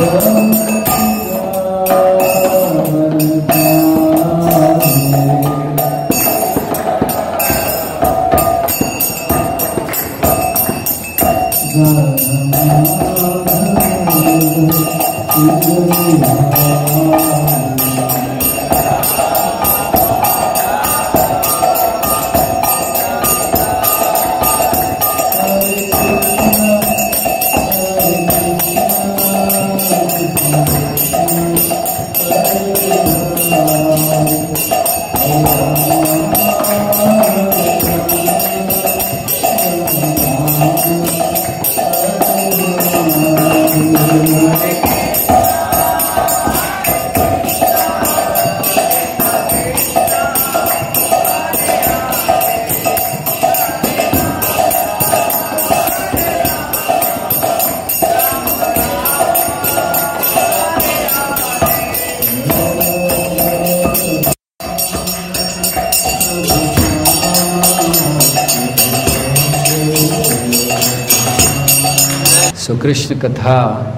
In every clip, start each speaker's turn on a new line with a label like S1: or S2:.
S1: कृष्ण कथा।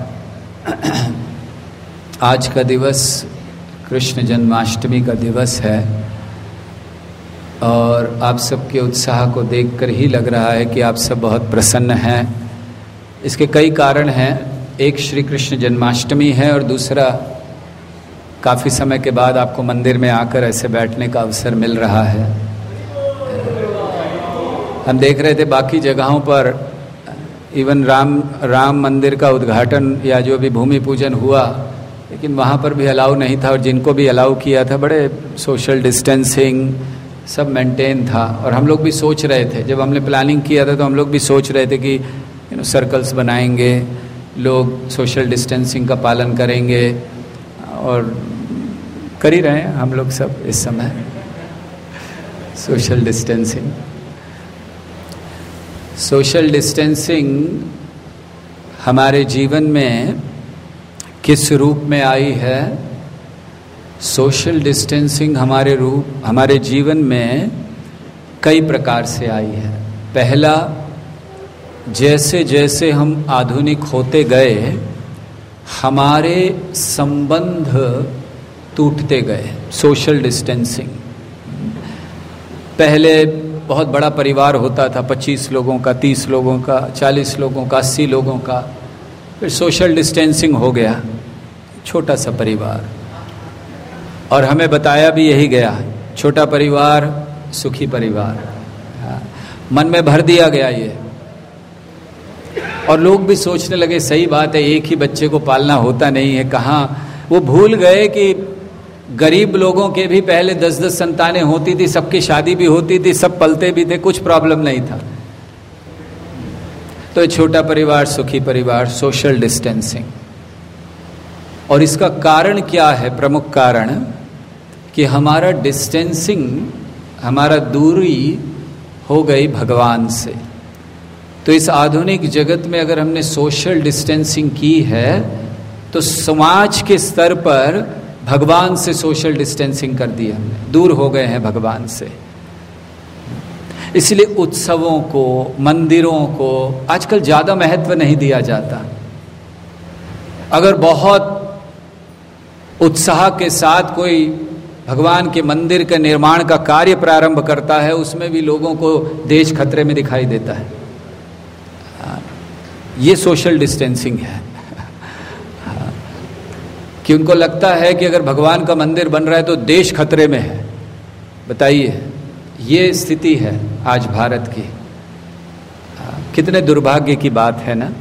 S1: आज का दिवस कृष्ण जन्माष्टमी का दिवस है और आप सबके उत्साह को देखकर ही लग रहा है कि आप सब बहुत प्रसन्न हैं। इसके कई कारण हैं। एक श्री कृष्ण जन्माष्टमी है और दूसरा काफ़ी समय के बाद आपको मंदिर में आकर ऐसे बैठने का अवसर मिल रहा है। हम देख रहे थे बाकी जगहों पर इवन राम मंदिर का उद्घाटन या जो भी भूमि पूजन हुआ, लेकिन वहाँ पर भी अलाउ नहीं था और जिनको भी अलाउ किया था बड़े सोशल डिस्टेंसिंग सब मेंटेन था। और हम लोग भी सोच रहे थे, जब हमने प्लानिंग किया था तो हम लोग भी सोच रहे थे कि सर्कल्स बनाएंगे, लोग सोशल डिस्टेंसिंग का पालन करेंगे और कर ही रहे हैं हम लोग सब इस समय सोशल डिस्टेंसिंग। सोशल डिस्टेंसिंग हमारे जीवन में किस रूप में आई है? सोशल डिस्टेंसिंग हमारे जीवन में कई प्रकार से आई है। पहला, जैसे जैसे हम आधुनिक होते गए हमारे संबंध टूटते गए। सोशल डिस्टेंसिंग, पहले बहुत बड़ा परिवार होता था, 25 लोगों का, 30 लोगों का, 40 लोगों का, 80 लोगों का। फिर सोशल डिस्टेंसिंग हो गया, छोटा सा परिवार। और हमें बताया भी यही गया, छोटा परिवार सुखी परिवार। मन में भर दिया गया ये, और लोग भी सोचने लगे सही बात है, एक ही बच्चे को पालना होता नहीं है। कहाँ वो भूल गए कि गरीब लोगों के भी पहले 10-10 संतानें होती थी, सबकी शादी भी होती थी, सब पलते भी थे, कुछ प्रॉब्लम नहीं था। तो छोटा परिवार सुखी परिवार, सोशल डिस्टेंसिंग। और इसका कारण क्या है? प्रमुख कारण कि हमारा डिस्टेंसिंग, हमारा दूरी हो गई भगवान से। तो इस आधुनिक जगत में अगर हमने सोशल डिस्टेंसिंग की है तो समाज के स्तर पर भगवान से सोशल डिस्टेंसिंग कर दिया हमने, दूर हो गए हैं भगवान से। इसलिए उत्सवों को, मंदिरों को आजकल ज़्यादा महत्व नहीं दिया जाता। अगर बहुत उत्साह के साथ कोई भगवान के मंदिर के निर्माण का कार्य प्रारंभ करता है, उसमें भी लोगों को देश खतरे में दिखाई देता है। ये सोशल डिस्टेंसिंग है कि उनको लगता है कि अगर भगवान का मंदिर बन रहा है तो देश खतरे में है। बताइए, ये स्थिति है आज भारत की। कितने दुर्भाग्य की बात है ना।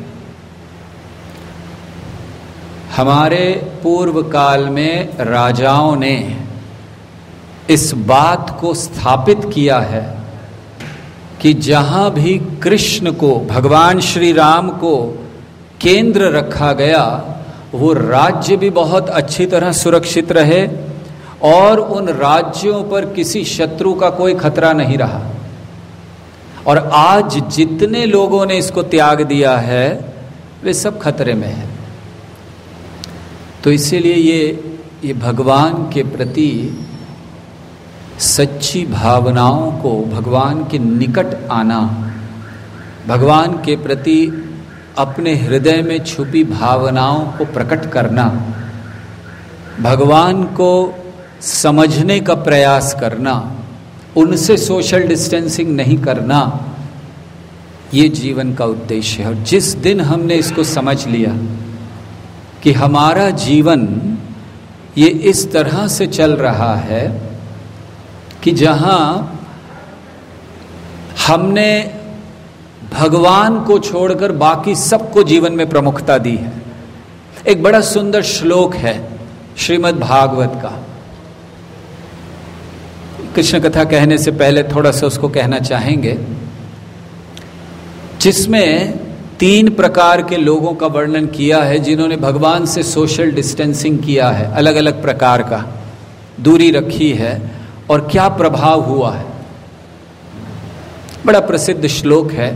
S1: हमारे पूर्व काल में राजाओं ने इस बात को स्थापित किया है कि जहां भी कृष्ण को, भगवान श्री राम को केंद्र रखा गया, वो राज्य भी बहुत अच्छी तरह सुरक्षित रहे और उन राज्यों पर किसी शत्रु का कोई खतरा नहीं रहा। और आज जितने लोगों ने इसको त्याग दिया है वे सब खतरे में हैं। तो इसीलिए ये भगवान के प्रति सच्ची भावनाओं को, भगवान के निकट आना, भगवान के प्रति अपने हृदय में छुपी भावनाओं को प्रकट करना, भगवान को समझने का प्रयास करना, उनसे सोशल डिस्टेंसिंग नहीं करना, ये जीवन का उद्देश्य है। और जिस दिन हमने इसको समझ लिया कि हमारा जीवन ये इस तरह से चल रहा है कि जहां हमने भगवान को छोड़कर बाकी सबको जीवन में प्रमुखता दी है। एक बड़ा सुंदर श्लोक है श्रीमद् भागवत का। कृष्ण कथा कहने से पहले थोड़ा सा उसको कहना चाहेंगे, जिसमें 3 प्रकार के लोगों का वर्णन किया है जिन्होंने भगवान से सोशल डिस्टेंसिंग किया है, अलग अलग प्रकार का दूरी रखी है और क्या प्रभाव हुआ है। बड़ा प्रसिद्ध श्लोक है,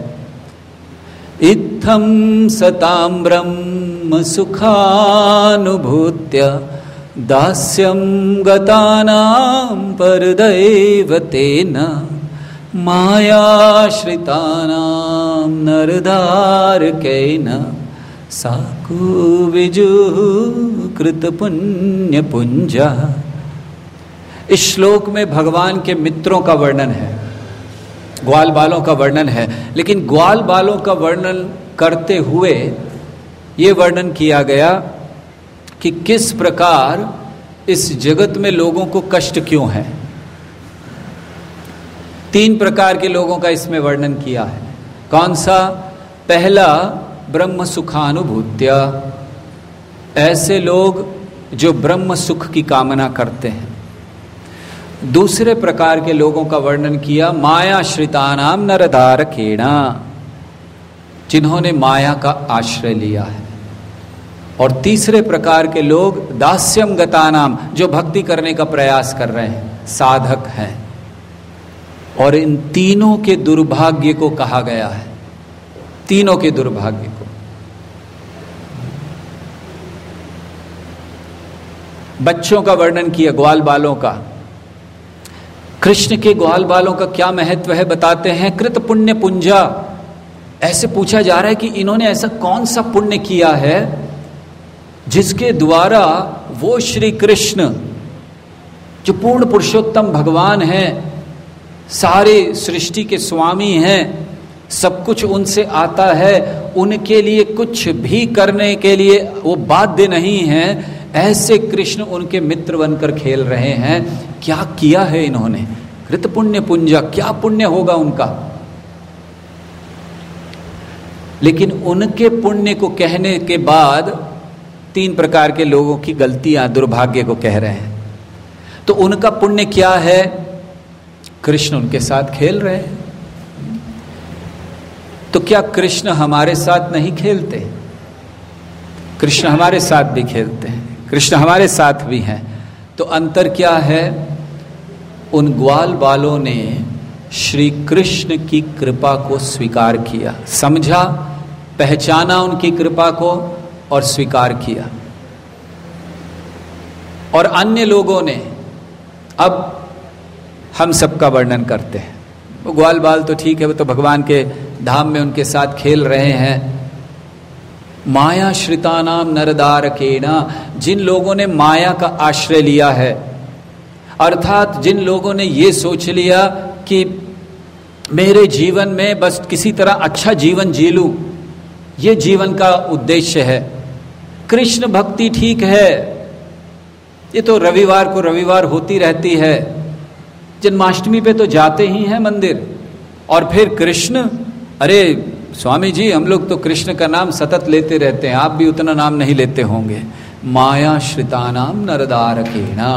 S1: इत्थं सतां ब्रह्म सुखानुभूत्य दास्यं गतानां परदैवतेन मायाश्रितानां नरधारकेन साकुविजुः कृतपुण्यपुञ्जा। इस श्लोक में भगवान के मित्रों का वर्णन है, ग्वाल बालों का वर्णन है, लेकिन ग्वाल बालों का वर्णन करते हुए ये वर्णन किया गया कि किस प्रकार इस जगत में लोगों को कष्ट क्यों है। 3 प्रकार के लोगों का इसमें वर्णन किया है। कौन सा? पहला, ब्रह्म सुखानुभूत्य, ऐसे लोग जो ब्रह्म सुख की कामना करते हैं। दूसरे प्रकार के लोगों का वर्णन किया, मायाश्रितानाम नरधारकेणा, जिन्होंने माया का आश्रय लिया है। और तीसरे प्रकार के लोग दास्यम गतानाम, जो भक्ति करने का प्रयास कर रहे हैं, साधक हैं। और इन तीनों के दुर्भाग्य को कहा गया है, तीनों के दुर्भाग्य को। बच्चों का वर्णन किया, ग्वाल बालों का। कृष्ण के ग्वाल बालों का क्या महत्व है बताते हैं, कृत पुण्य पुंजा। ऐसे पूछा जा रहा है कि इन्होंने ऐसा कौन सा पुण्य किया है जिसके द्वारा वो श्री कृष्ण जो पूर्ण पुरुषोत्तम भगवान हैं, सारे सृष्टि के स्वामी हैं, सब कुछ उनसे आता है, उनके लिए कुछ भी करने के लिए वो बाध्य नहीं है, ऐसे कृष्ण उनके मित्र बनकर खेल रहे हैं। क्या किया है इन्होंने? कृत पुण्य पुंजा, क्या पुण्य होगा उनका। लेकिन उनके पुण्य को कहने के बाद 3 प्रकार के लोगों की गलतियां, दुर्भाग्य को कह रहे हैं। तो उनका पुण्य क्या है? कृष्ण उनके साथ खेल रहे हैं। तो क्या कृष्ण हमारे साथ नहीं खेलते? कृष्ण हमारे साथ भी खेलते हैं, कृष्ण हमारे साथ भी हैं। तो अंतर क्या है? उन ग्वाल बालों ने श्री कृष्ण की कृपा को स्वीकार किया, समझा, पहचाना उनकी कृपा को और स्वीकार किया। और अन्य लोगों ने, अब हम सबका वर्णन करते हैं। वो ग्वाल बाल तो ठीक है, वो तो भगवान के धाम में उनके साथ खेल रहे हैं। मायाश्रितानाम नरधारकेणा, जिन लोगों ने माया का आश्रय लिया है, अर्थात जिन लोगों ने ये सोच लिया कि मेरे जीवन में बस किसी तरह अच्छा जीवन जी लूं, ये जीवन का उद्देश्य है। कृष्ण भक्ति ठीक है, ये तो रविवार को रविवार होती रहती है, जन्माष्टमी पे तो जाते ही हैं मंदिर। और फिर कृष्ण, अरे स्वामी जी हम लोग तो कृष्ण का नाम सतत लेते रहते हैं, आप भी उतना नाम नहीं लेते होंगे। मायाश्रितानाम नरधारकेणा,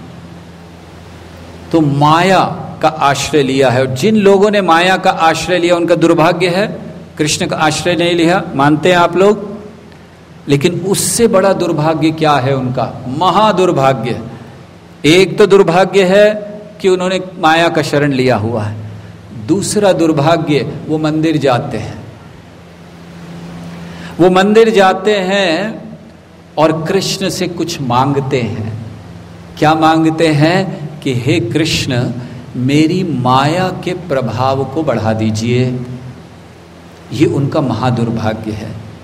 S1: तो माया का आश्रय लिया है। और जिन लोगों ने माया का आश्रय लिया उनका दुर्भाग्य है, कृष्ण का आश्रय नहीं लिया, मानते हैं आप लोग। लेकिन उससे बड़ा दुर्भाग्य क्या है उनका? महादुर्भाग्य। एक तो दुर्भाग्य है कि उन्होंने माया का शरण लिया हुआ है, दूसरा दुर्भाग्य, वो मंदिर जाते हैं। वो मंदिर जाते हैं और कृष्ण से कुछ मांगते हैं। क्या मांगते हैं? कि हे कृष्ण, मेरी माया के प्रभाव को बढ़ा दीजिए। ये उनका महादुर्भाग्य है।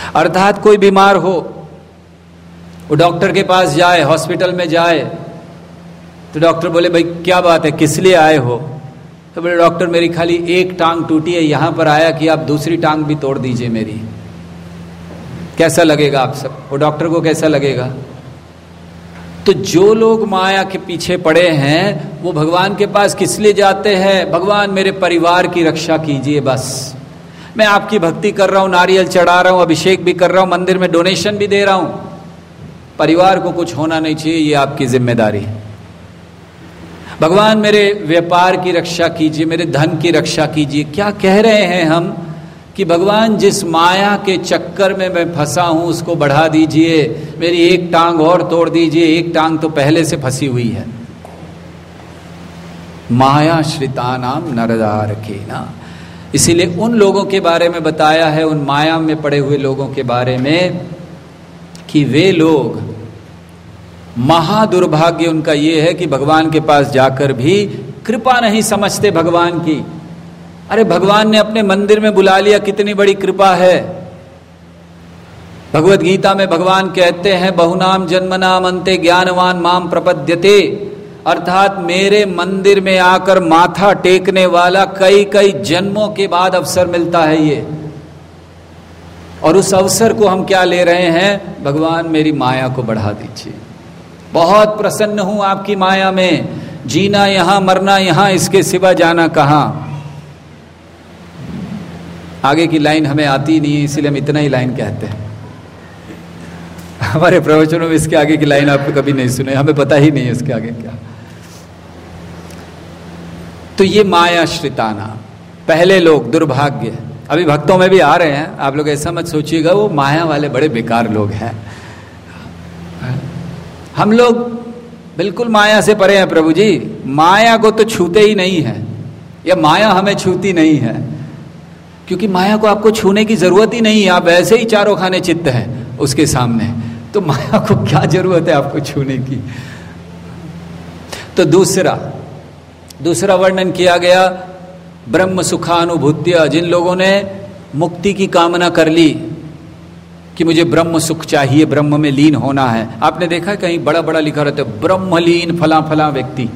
S1: अर्थात कोई बीमार हो, वो डॉक्टर के पास जाए, हॉस्पिटल में जाए, तो डॉक्टर बोले भाई क्या बात है, किस लिए आए हो? तो बोले डॉक्टर मेरी खाली एक टांग टूटी है, यहां पर आया कि आप दूसरी टांग भी तोड़ दीजिए मेरी। कैसा लगेगा आप सब? वो डॉक्टर को कैसा लगेगा? तो जो लोग माया के पीछे पड़े हैं वो भगवान के पास किस लिए जाते हैं? भगवान मेरे परिवार की रक्षा कीजिए, बस मैं आपकी भक्ति कर रहा हूं, नारियल चढ़ा रहा हूं, अभिषेक भी कर रहा हूं, मंदिर में डोनेशन भी दे रहा हूं, परिवार को कुछ होना नहीं चाहिए, ये आपकी जिम्मेदारी। भगवान मेरे व्यापार की रक्षा कीजिए, मेरे धन की रक्षा कीजिए। क्या कह रहे हैं हम कि भगवान जिस माया के चक्कर में मैं फंसा हूं उसको बढ़ा दीजिए, मेरी एक टांग और तोड़ दीजिए, एक टांग तो पहले से फंसी हुई है। माया श्रितानाम नरदारकेना, इसीलिए उन लोगों के बारे में बताया है, उन माया में पड़े हुए लोगों के बारे में, कि वे लोग महादुर्भाग्य उनका ये है कि भगवान के पास जाकर भी कृपा नहीं समझते भगवान की। अरे भगवान ने अपने मंदिर में बुला लिया, कितनी बड़ी कृपा है। भगवत गीता में भगवान कहते हैं बहुनाम जन्मनाम अन्ते ज्ञानवान माम प्रपद्यते, अर्थात मेरे मंदिर में आकर माथा टेकने वाला कई कई जन्मों के बाद अवसर मिलता है ये। और उस अवसर को हम क्या ले रहे हैं? भगवान मेरी माया को बढ़ा दीजिए, बहुत प्रसन्न हूं आपकी माया में, जीना यहां मरना यहां, इसके सिवा जाना कहां। आगे की लाइन हमें आती नहीं है, इसीलिए हम इतना ही लाइन कहते हैं। हमारे प्रवचनों में इसके आगे की लाइन आपको कभी नहीं सुने, हमें पता ही नहीं है इसके आगे क्या। तो ये माया श्रिताना पहले लोग, दुर्भाग्य। अभी भक्तों में भी आ रहे हैं, आप लोग ऐसा मत सोचिएगा वो माया वाले बड़े बेकार लोग हैं। हम लोग बिल्कुल माया से परे हैं प्रभु जी, माया को तो छूते ही नहीं है, या माया हमें छूती नहीं है, क्योंकि माया को आपको छूने की जरूरत ही नहीं है, आप ऐसे ही चारों खाने चित्त हैं उसके सामने, तो माया को क्या जरूरत है आपको छूने की। तो दूसरा वर्णन किया गया ब्रह्म सुखानुभूत्य, जिन लोगों ने मुक्ति की कामना कर ली कि मुझे ब्रह्म सुख चाहिए, ब्रह्म में लीन होना है। आपने देखा कहीं बड़ा बड़ा लिखा रहता है ब्रह्मलीन फला फला व्यक्ति।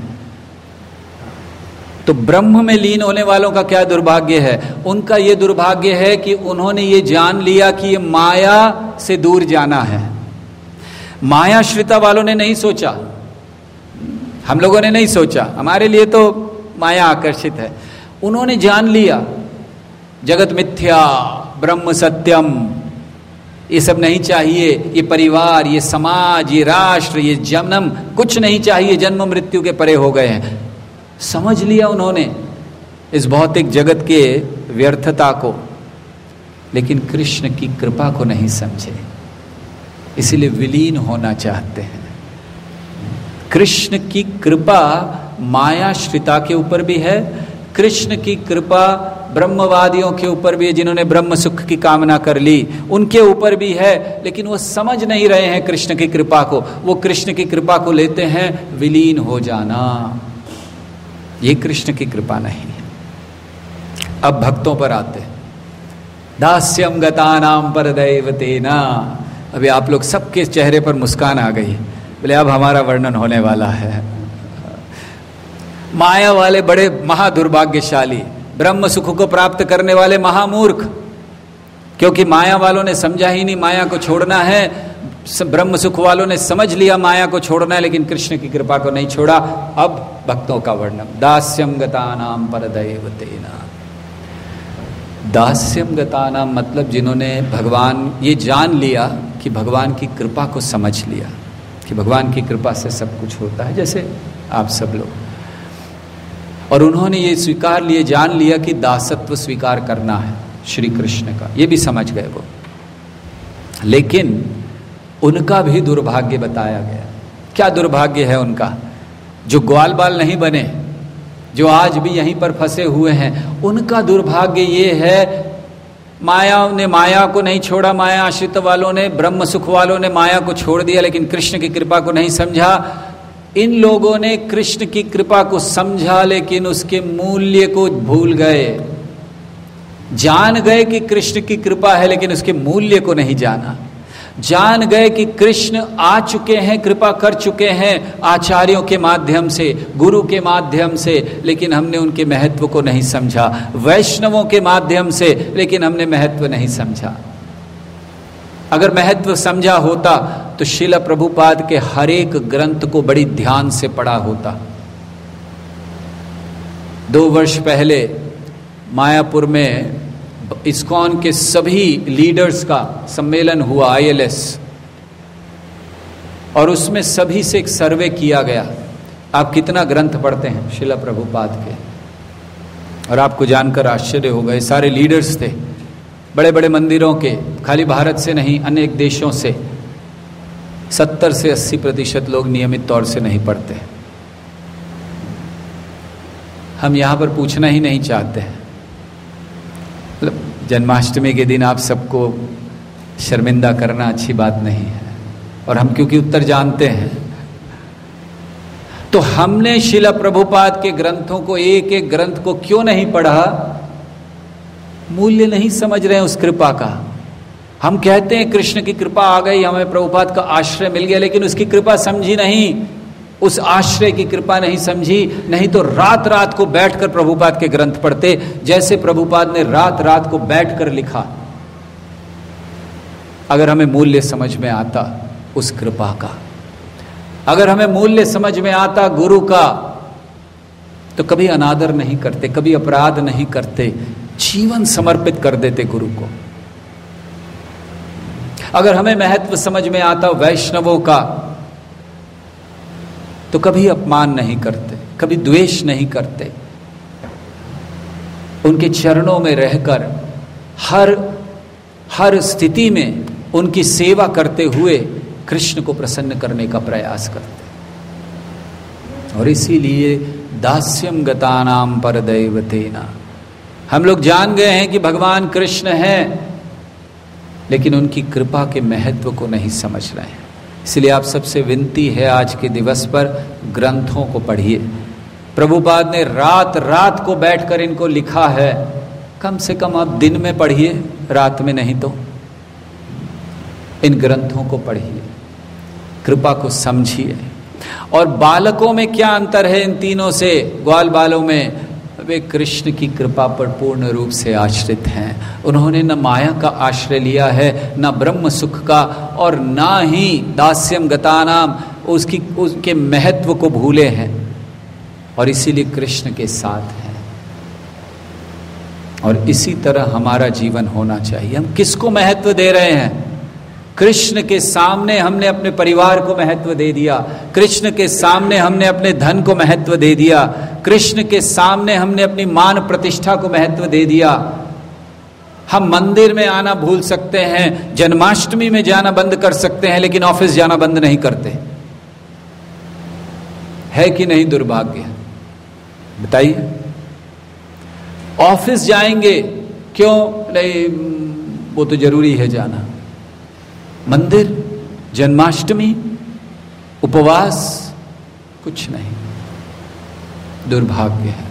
S1: तो ब्रह्म में लीन होने वालों का क्या दुर्भाग्य है? उनका ये दुर्भाग्य है कि उन्होंने ये जान लिया कि ये माया से दूर जाना है। माया श्रिता वालों ने नहीं सोचा, हम लोगों ने नहीं सोचा, हमारे लिए तो माया आकर्षित है। उन्होंने जान लिया जगत मिथ्या, ब्रह्म सत्यम, ये सब नहीं चाहिए, ये परिवार, ये समाज, ये राष्ट्र, ये जन्म, कुछ नहीं चाहिए, जन्म मृत्यु के परे हो गए हैं। समझ लिया उन्होंने इस भौतिक जगत के व्यर्थता को, लेकिन कृष्ण की कृपा को नहीं समझे, इसीलिए विलीन होना चाहते हैं। कृष्ण की कृपा माया श्रिता के ऊपर भी है, कृष्ण की कृपा ब्रह्मवादियों के ऊपर भी है, जिन्होंने ब्रह्म सुख की कामना कर ली, उनके ऊपर भी है, लेकिन वो समझ नहीं रहे हैं कृष्ण की कृपा को। वो कृष्ण की कृपा को लेते हैं विलीन हो जाना, ये कृष्ण की कृपा नहीं है। अब भक्तों पर आते हैं। दास्यम गतानाम परदैवतेना। अभी आप लोग सबके चेहरे पर मुस्कान आ गई, बोले अब हमारा वर्णन होने वाला है। माया वाले बड़े महादुर्भाग्यशाली, ब्रह्म सुख को प्राप्त करने वाले महामूर्ख, क्योंकि माया वालों ने समझा ही नहीं माया को छोड़ना है, ब्रह्म सुख वालों ने समझ लिया माया को छोड़ना है, लेकिन कृष्ण की कृपा को नहीं छोड़ा। अब भक्तों का वर्णन। दास्यम गतानाम परदैवतेना। दास्यम गतानाम मतलब जिन्होंने भगवान, ये जान लिया कि भगवान की कृपा को समझ लिया कि भगवान की कृपा से सब कुछ होता है, जैसे आप सब लोग, और उन्होंने ये स्वीकार लिए, जान लिया कि दासत्व स्वीकार करना है श्री कृष्ण का, ये भी समझ गए वो। लेकिन उनका भी दुर्भाग्य बताया गया। क्या दुर्भाग्य है उनका? जो ग्वाल बाल नहीं बने, जो आज भी यहीं पर फंसे हुए हैं, उनका दुर्भाग्य ये है, माया ने माया को नहीं छोड़ा, माया आश्रित वालों ने, ब्रह्म सुख वालों ने माया को छोड़ दिया, लेकिन कृष्ण की कृपा को नहीं समझा। इन लोगों ने कृष्ण की कृपा को समझा, लेकिन उसके मूल्य को भूल गए। जान गए कि कृष्ण की कृपा है, लेकिन उसके मूल्य को नहीं जाना। जान गए कि कृष्ण आ चुके हैं, कृपा कर चुके हैं आचार्यों के माध्यम से, गुरु के माध्यम से, लेकिन हमने उनके महत्व को नहीं समझा। वैष्णवों के माध्यम से, लेकिन हमने महत्व नहीं समझा। अगर महत्व समझा होता तो श्रील प्रभुपाद के हर एक ग्रंथ को बड़ी ध्यान से पढ़ा होता। 2 वर्ष पहले मायापुर में इस्कॉन के सभी लीडर्स का सम्मेलन हुआ, ILS, और उसमें सभी से एक सर्वे किया गया, आप कितना ग्रंथ पढ़ते हैं श्रील प्रभुपाद के। और आपको जानकर आश्चर्य होगा, ये सारे लीडर्स थे बड़े बड़े मंदिरों के, खाली भारत से नहीं, अनेक देशों से। 70 से 80% लोग नियमित तौर से नहीं पढ़ते। हम यहां पर पूछना ही नहीं चाहते हैं, मतलब जन्माष्टमी के दिन आप सबको शर्मिंदा करना अच्छी बात नहीं है, और हम क्योंकि उत्तर जानते हैं, तो हमने श्रील प्रभुपाद के ग्रंथों को, एक एक ग्रंथ को क्यों नहीं पढ़ा? मूल्य नहीं समझ रहे हैं उस कृपा का। हम कहते हैं कृष्ण की कृपा आ गई, हमें प्रभुपाद का आश्रय मिल गया, लेकिन उसकी कृपा समझी नहीं, उस आश्रय की कृपा नहीं समझी। नहीं तो रात रात को बैठकर प्रभुपाद के ग्रंथ पढ़ते, जैसे प्रभुपाद ने रात रात को बैठकर लिखा। अगर हमें मूल्य समझ में आता उस कृपा का, अगर हमें मूल्य समझ में आता गुरु का, तो कभी अनादर नहीं करते, कभी अपराध नहीं करते, जीवन समर्पित कर देते गुरु को। अगर हमें महत्व समझ में आता वैष्णवों का, तो कभी अपमान नहीं करते, कभी द्वेष नहीं करते, उनके चरणों में रहकर हर स्थिति में उनकी सेवा करते हुए कृष्ण को प्रसन्न करने का प्रयास करते। और इसीलिए दास्यम गतानाम पर दैवतेना, हम लोग जान गए हैं कि भगवान कृष्ण हैं, लेकिन उनकी कृपा के महत्व को नहीं समझ रहे हैं। इसलिए आप सबसे विनती है, आज के दिवस पर ग्रंथों को पढ़िए। प्रभुपाद ने रात रात को बैठकर इनको लिखा है, कम से कम आप दिन में पढ़िए, रात में नहीं तो। इन ग्रंथों को पढ़िए, कृपा को समझिए। और बालकों में क्या अंतर है इन तीनों से? ग्वाल बालों में वे कृष्ण की कृपा पर पूर्ण रूप से आश्रित हैं। उन्होंने न माया का आश्रय लिया है, न ब्रह्म सुख का, और ना ही दास्यम गतानाम, उसके महत्व को भूले हैं, और इसीलिए कृष्ण के साथ हैं। और इसी तरह हमारा जीवन होना चाहिए। हम किसको महत्व दे रहे हैं? कृष्ण के सामने हमने अपने परिवार को महत्व दे दिया, कृष्ण के सामने हमने अपने धन को महत्व दे दिया, कृष्ण के सामने हमने अपनी मान प्रतिष्ठा को महत्व दे दिया। हम मंदिर में आना भूल सकते हैं, जन्माष्टमी में जाना बंद कर सकते हैं, लेकिन ऑफिस जाना बंद नहीं करते। है कि नहीं दुर्भाग्य? बताइए। ऑफिस जाएंगे क्यों? नहीं, वो तो जरूरी है जाना। मंदिर, जन्माष्टमी, उपवास, कुछ नहीं। दुर्भाग्य है।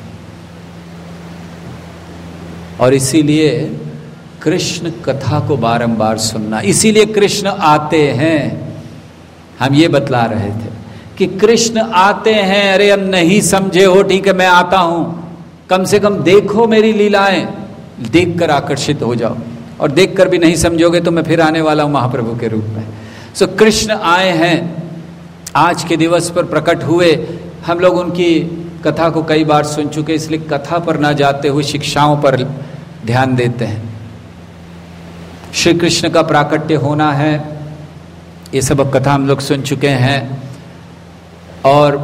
S1: और इसीलिए कृष्ण कथा को बारंबार सुनना, इसीलिए कृष्ण आते हैं। हम ये बतला रहे थे कि कृष्ण आते हैं। अरे हम नहीं समझे हो, ठीक है, मैं आता हूं, कम से कम देखो मेरी लीलाएं, देखकर आकर्षित हो जाओ। और देखकर भी नहीं समझोगे तो मैं फिर आने वाला हूं महाप्रभु के रूप में। सो कृष्ण आए हैं, आज के दिवस पर प्रकट हुए। हम लोग उनकी कथा को कई बार सुन चुके, इसलिए कथा पर ना जाते हुए शिक्षाओं पर ध्यान देते हैं। श्री कृष्ण का प्राकट्य होना है, ये सब कथा हम लोग सुन चुके हैं। और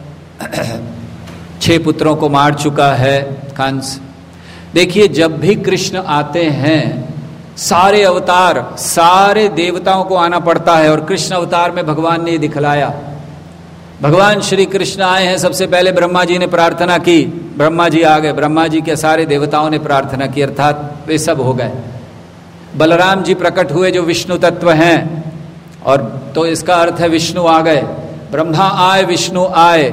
S1: 6 पुत्रों को मार चुका है कंस। देखिए, जब भी कृष्ण आते हैं, सारे अवतार, सारे देवताओं को आना पड़ता है। और कृष्ण अवतार में भगवान ने दिखलाया। भगवान श्री कृष्ण आए हैं, सबसे पहले ब्रह्मा जी ने प्रार्थना की, ब्रह्मा जी आ गए, ब्रह्मा जी के सारे देवताओं ने प्रार्थना की, अर्थात वे सब हो गए। बलराम जी प्रकट हुए जो विष्णु तत्व हैं, और तो इसका अर्थ है विष्णु आ गए। ब्रह्मा आए, विष्णु आए,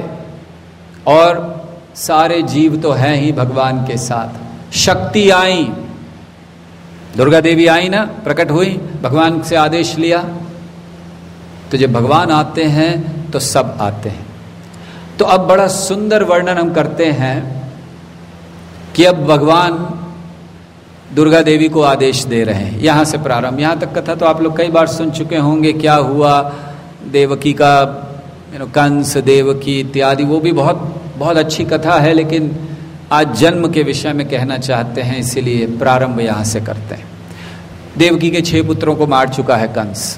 S1: और सारे जीव तो हैं ही भगवान के साथ। शक्ति आई, दुर्गा देवी आई ना, प्रकट हुई, भगवान से आदेश लिया, तो जब भगवान आते हैं तो सब आते हैं। तो अब बड़ा सुंदर वर्णन हम करते हैं कि अब भगवान दुर्गा देवी को आदेश दे रहे हैं। यहां से प्रारंभ, यहां तक कथा तो आप लोग कई बार सुन चुके होंगे, क्या हुआ देवकी का, कंस देवकी इत्यादि, वो भी बहुत बहुत अच्छी कथा है, लेकिन आज जन्म के विषय में कहना चाहते हैं, इसीलिए प्रारंभ यहां से करते हैं। देवकी के 6 पुत्रों को मार चुका है कंस,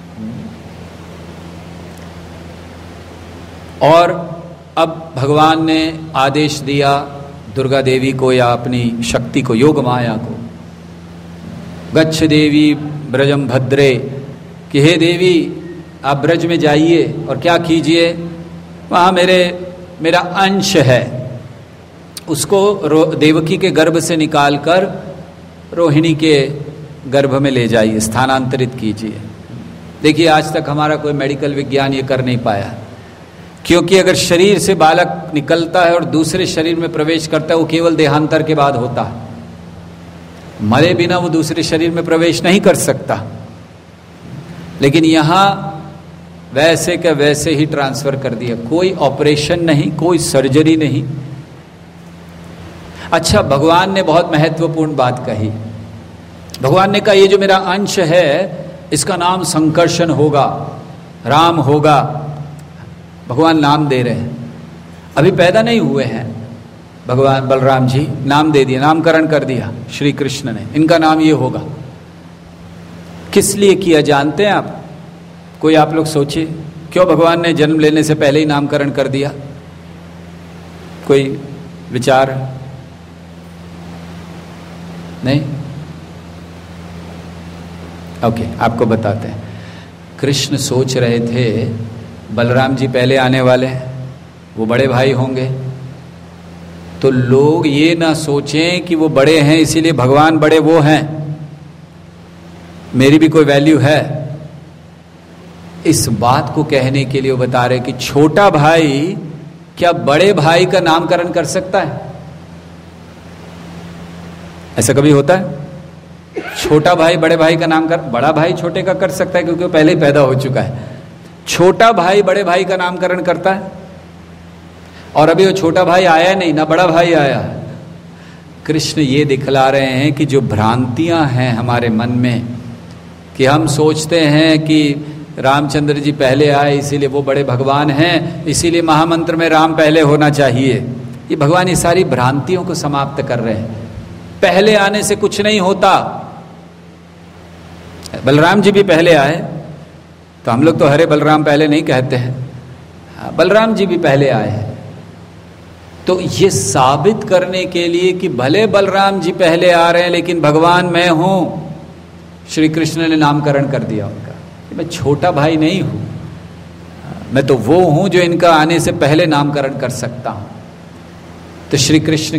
S1: और अब भगवान ने आदेश दिया दुर्गा देवी को, या अपनी शक्ति को, योग माया को, गच्छ देवी ब्रजम भद्रे, कि हे देवी आप ब्रज में जाइए और क्या कीजिए, वहाँ मेरा अंश है, उसको देवकी के गर्भ से निकालकर रोहिणी के गर्भ में ले जाइए, स्थानांतरित कीजिए। देखिए आज तक हमारा कोई मेडिकल विज्ञान ये कर नहीं पाया, क्योंकि अगर शरीर से बालक निकलता है और दूसरे शरीर में प्रवेश करता है, वो केवल देहांतर के बाद होता है, मरे बिना वो दूसरे शरीर में प्रवेश नहीं कर सकता। लेकिन यहां वैसे का वैसे ही ट्रांसफर कर दिया, कोई ऑपरेशन नहीं, कोई सर्जरी नहीं। अच्छा, भगवान ने बहुत महत्वपूर्ण बात कही। भगवान ने कहा ये जो मेरा अंश है इसका नाम संकर्षण होगा, राम होगा। भगवान नाम दे रहे हैं, अभी पैदा नहीं हुए हैं भगवान बलराम जी, नाम दे दिया, नामकरण कर दिया श्री कृष्ण ने, इनका नाम ये होगा। किस लिए किया जानते हैं आप? कोई आप लोग सोचिए, क्यों भगवान ने जन्म लेने से पहले ही नामकरण कर दिया? कोई विचार? नहीं? ओके, आपको बताते हैं। कृष्ण सोच रहे थे बलराम जी पहले आने वाले हैं, वो बड़े भाई होंगे, तो लोग ये ना सोचें कि वो बड़े हैं इसीलिए भगवान बड़े वो हैं, मेरी भी कोई वैल्यू है। इस बात को कहने के लिए वो बता रहे कि छोटा भाई क्या बड़े भाई का नामकरण कर सकता है? ऐसा कभी होता है? छोटा भाई बड़े भाई का नाम बड़ा भाई छोटे का कर सकता है क्योंकि वो पहले ही पैदा हो चुका है। छोटा भाई बड़े भाई का नामकरण करता है, और अभी वो छोटा भाई आया नहीं, ना बड़ा भाई आया। कृष्ण ये दिखला रहे हैं कि जो भ्रांतियां हैं हमारे मन में, कि हम सोचते हैं कि रामचंद्र जी पहले आए इसीलिए वो बड़े भगवान हैं, इसीलिए महामंत्र में राम पहले होना चाहिए, ये भगवान ये सारी भ्रांतियों को समाप्त कर रहे हैं। पहले आने से कुछ नहीं होता। बलराम जी भी पहले आए, तो हम लोग तो हरे बलराम पहले नहीं कहते हैं, बलराम जी भी पहले आए हैं। तो ये साबित करने के लिए कि भले बलराम जी पहले आ रहे हैं लेकिन भगवान मैं हूं, श्री कृष्ण ने नामकरण कर दिया उनका, कि मैं छोटा भाई नहीं हूं, मैं तो वो हूं जो इनका आने से पहले नामकरण कर सकता हूं। तो श्री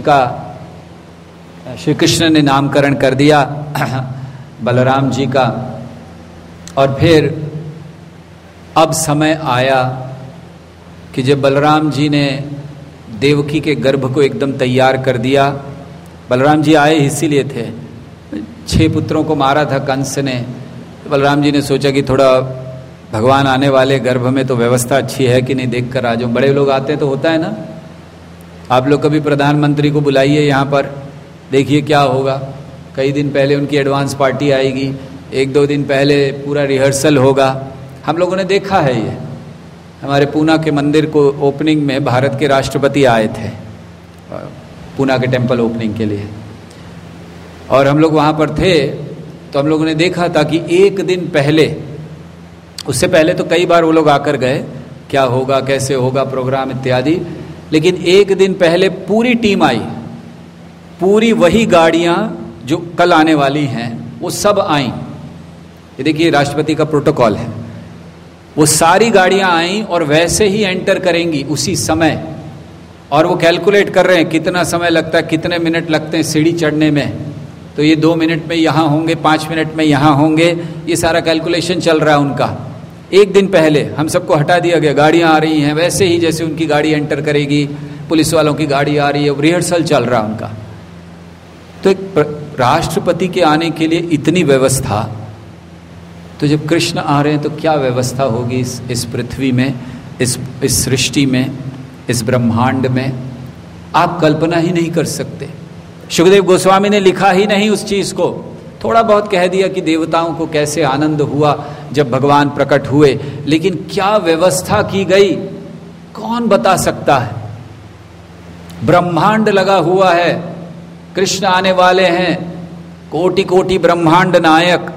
S1: कृष्ण ने नामकरण कर दिया बलराम जी का। और फिर अब समय आया कि जब बलराम जी ने देवकी के गर्भ को एकदम तैयार कर दिया, बलराम जी आए इसीलिए थे, 6 पुत्रों को मारा था कंस ने, तो बलराम जी ने सोचा कि थोड़ा भगवान आने वाले गर्भ में तो व्यवस्था अच्छी है कि नहीं, देख कर आ जाऊं। बड़े लोग आते हैं तो होता है ना, आप लोग कभी प्रधानमंत्री को बुलाइए यहाँ पर, देखिए क्या होगा। कई दिन पहले उनकी एडवांस पार्टी आएगी, 1-2 दिन पहले पूरा रिहर्सल होगा। हम लोगों ने देखा है ये, हमारे पूना के मंदिर को ओपनिंग में भारत के राष्ट्रपति आए थे, पूना के टेम्पल ओपनिंग के लिए, और हम लोग वहाँ पर थे, तो हम लोगों ने देखा था कि 1 दिन पहले, उससे पहले तो कई बार वो लोग आकर गए, क्या होगा कैसे होगा प्रोग्राम इत्यादि, लेकिन 1 दिन पहले पूरी टीम आई, पूरी वही गाड़ियाँ जो कल आने वाली हैं वो सब आईं। ये देखिए राष्ट्रपति का प्रोटोकॉल है, वो सारी गाड़ियां आईं और वैसे ही एंटर करेंगी उसी समय, और वो कैलकुलेट कर रहे हैं कितना समय लगता है, कितने मिनट लगते हैं सीढ़ी चढ़ने में, तो ये 2 मिनट में यहाँ होंगे, 5 मिनट में यहाँ होंगे, ये सारा कैलकुलेशन चल रहा है उनका। 1 दिन पहले हम सबको हटा दिया गया, गाड़ियाँ आ रही हैं वैसे ही जैसे उनकी गाड़ी एंटर करेगी, पुलिस वालों की गाड़ी आ रही है, रिहर्सल चल रहा है उनका। तो एक राष्ट्रपति के आने के लिए इतनी व्यवस्था, तो जब कृष्ण आ रहे हैं तो क्या व्यवस्था होगी इस पृथ्वी में, इस सृष्टि में, इस ब्रह्मांड में, आप कल्पना ही नहीं कर सकते। सुखदेव गोस्वामी ने लिखा ही नहीं उस चीज को, थोड़ा बहुत कह दिया कि देवताओं को कैसे आनंद हुआ जब भगवान प्रकट हुए, लेकिन क्या व्यवस्था की गई कौन बता सकता है। ब्रह्मांड लगा हुआ है, कृष्ण आने वाले हैं, कोटि कोटि ब्रह्मांड नायक,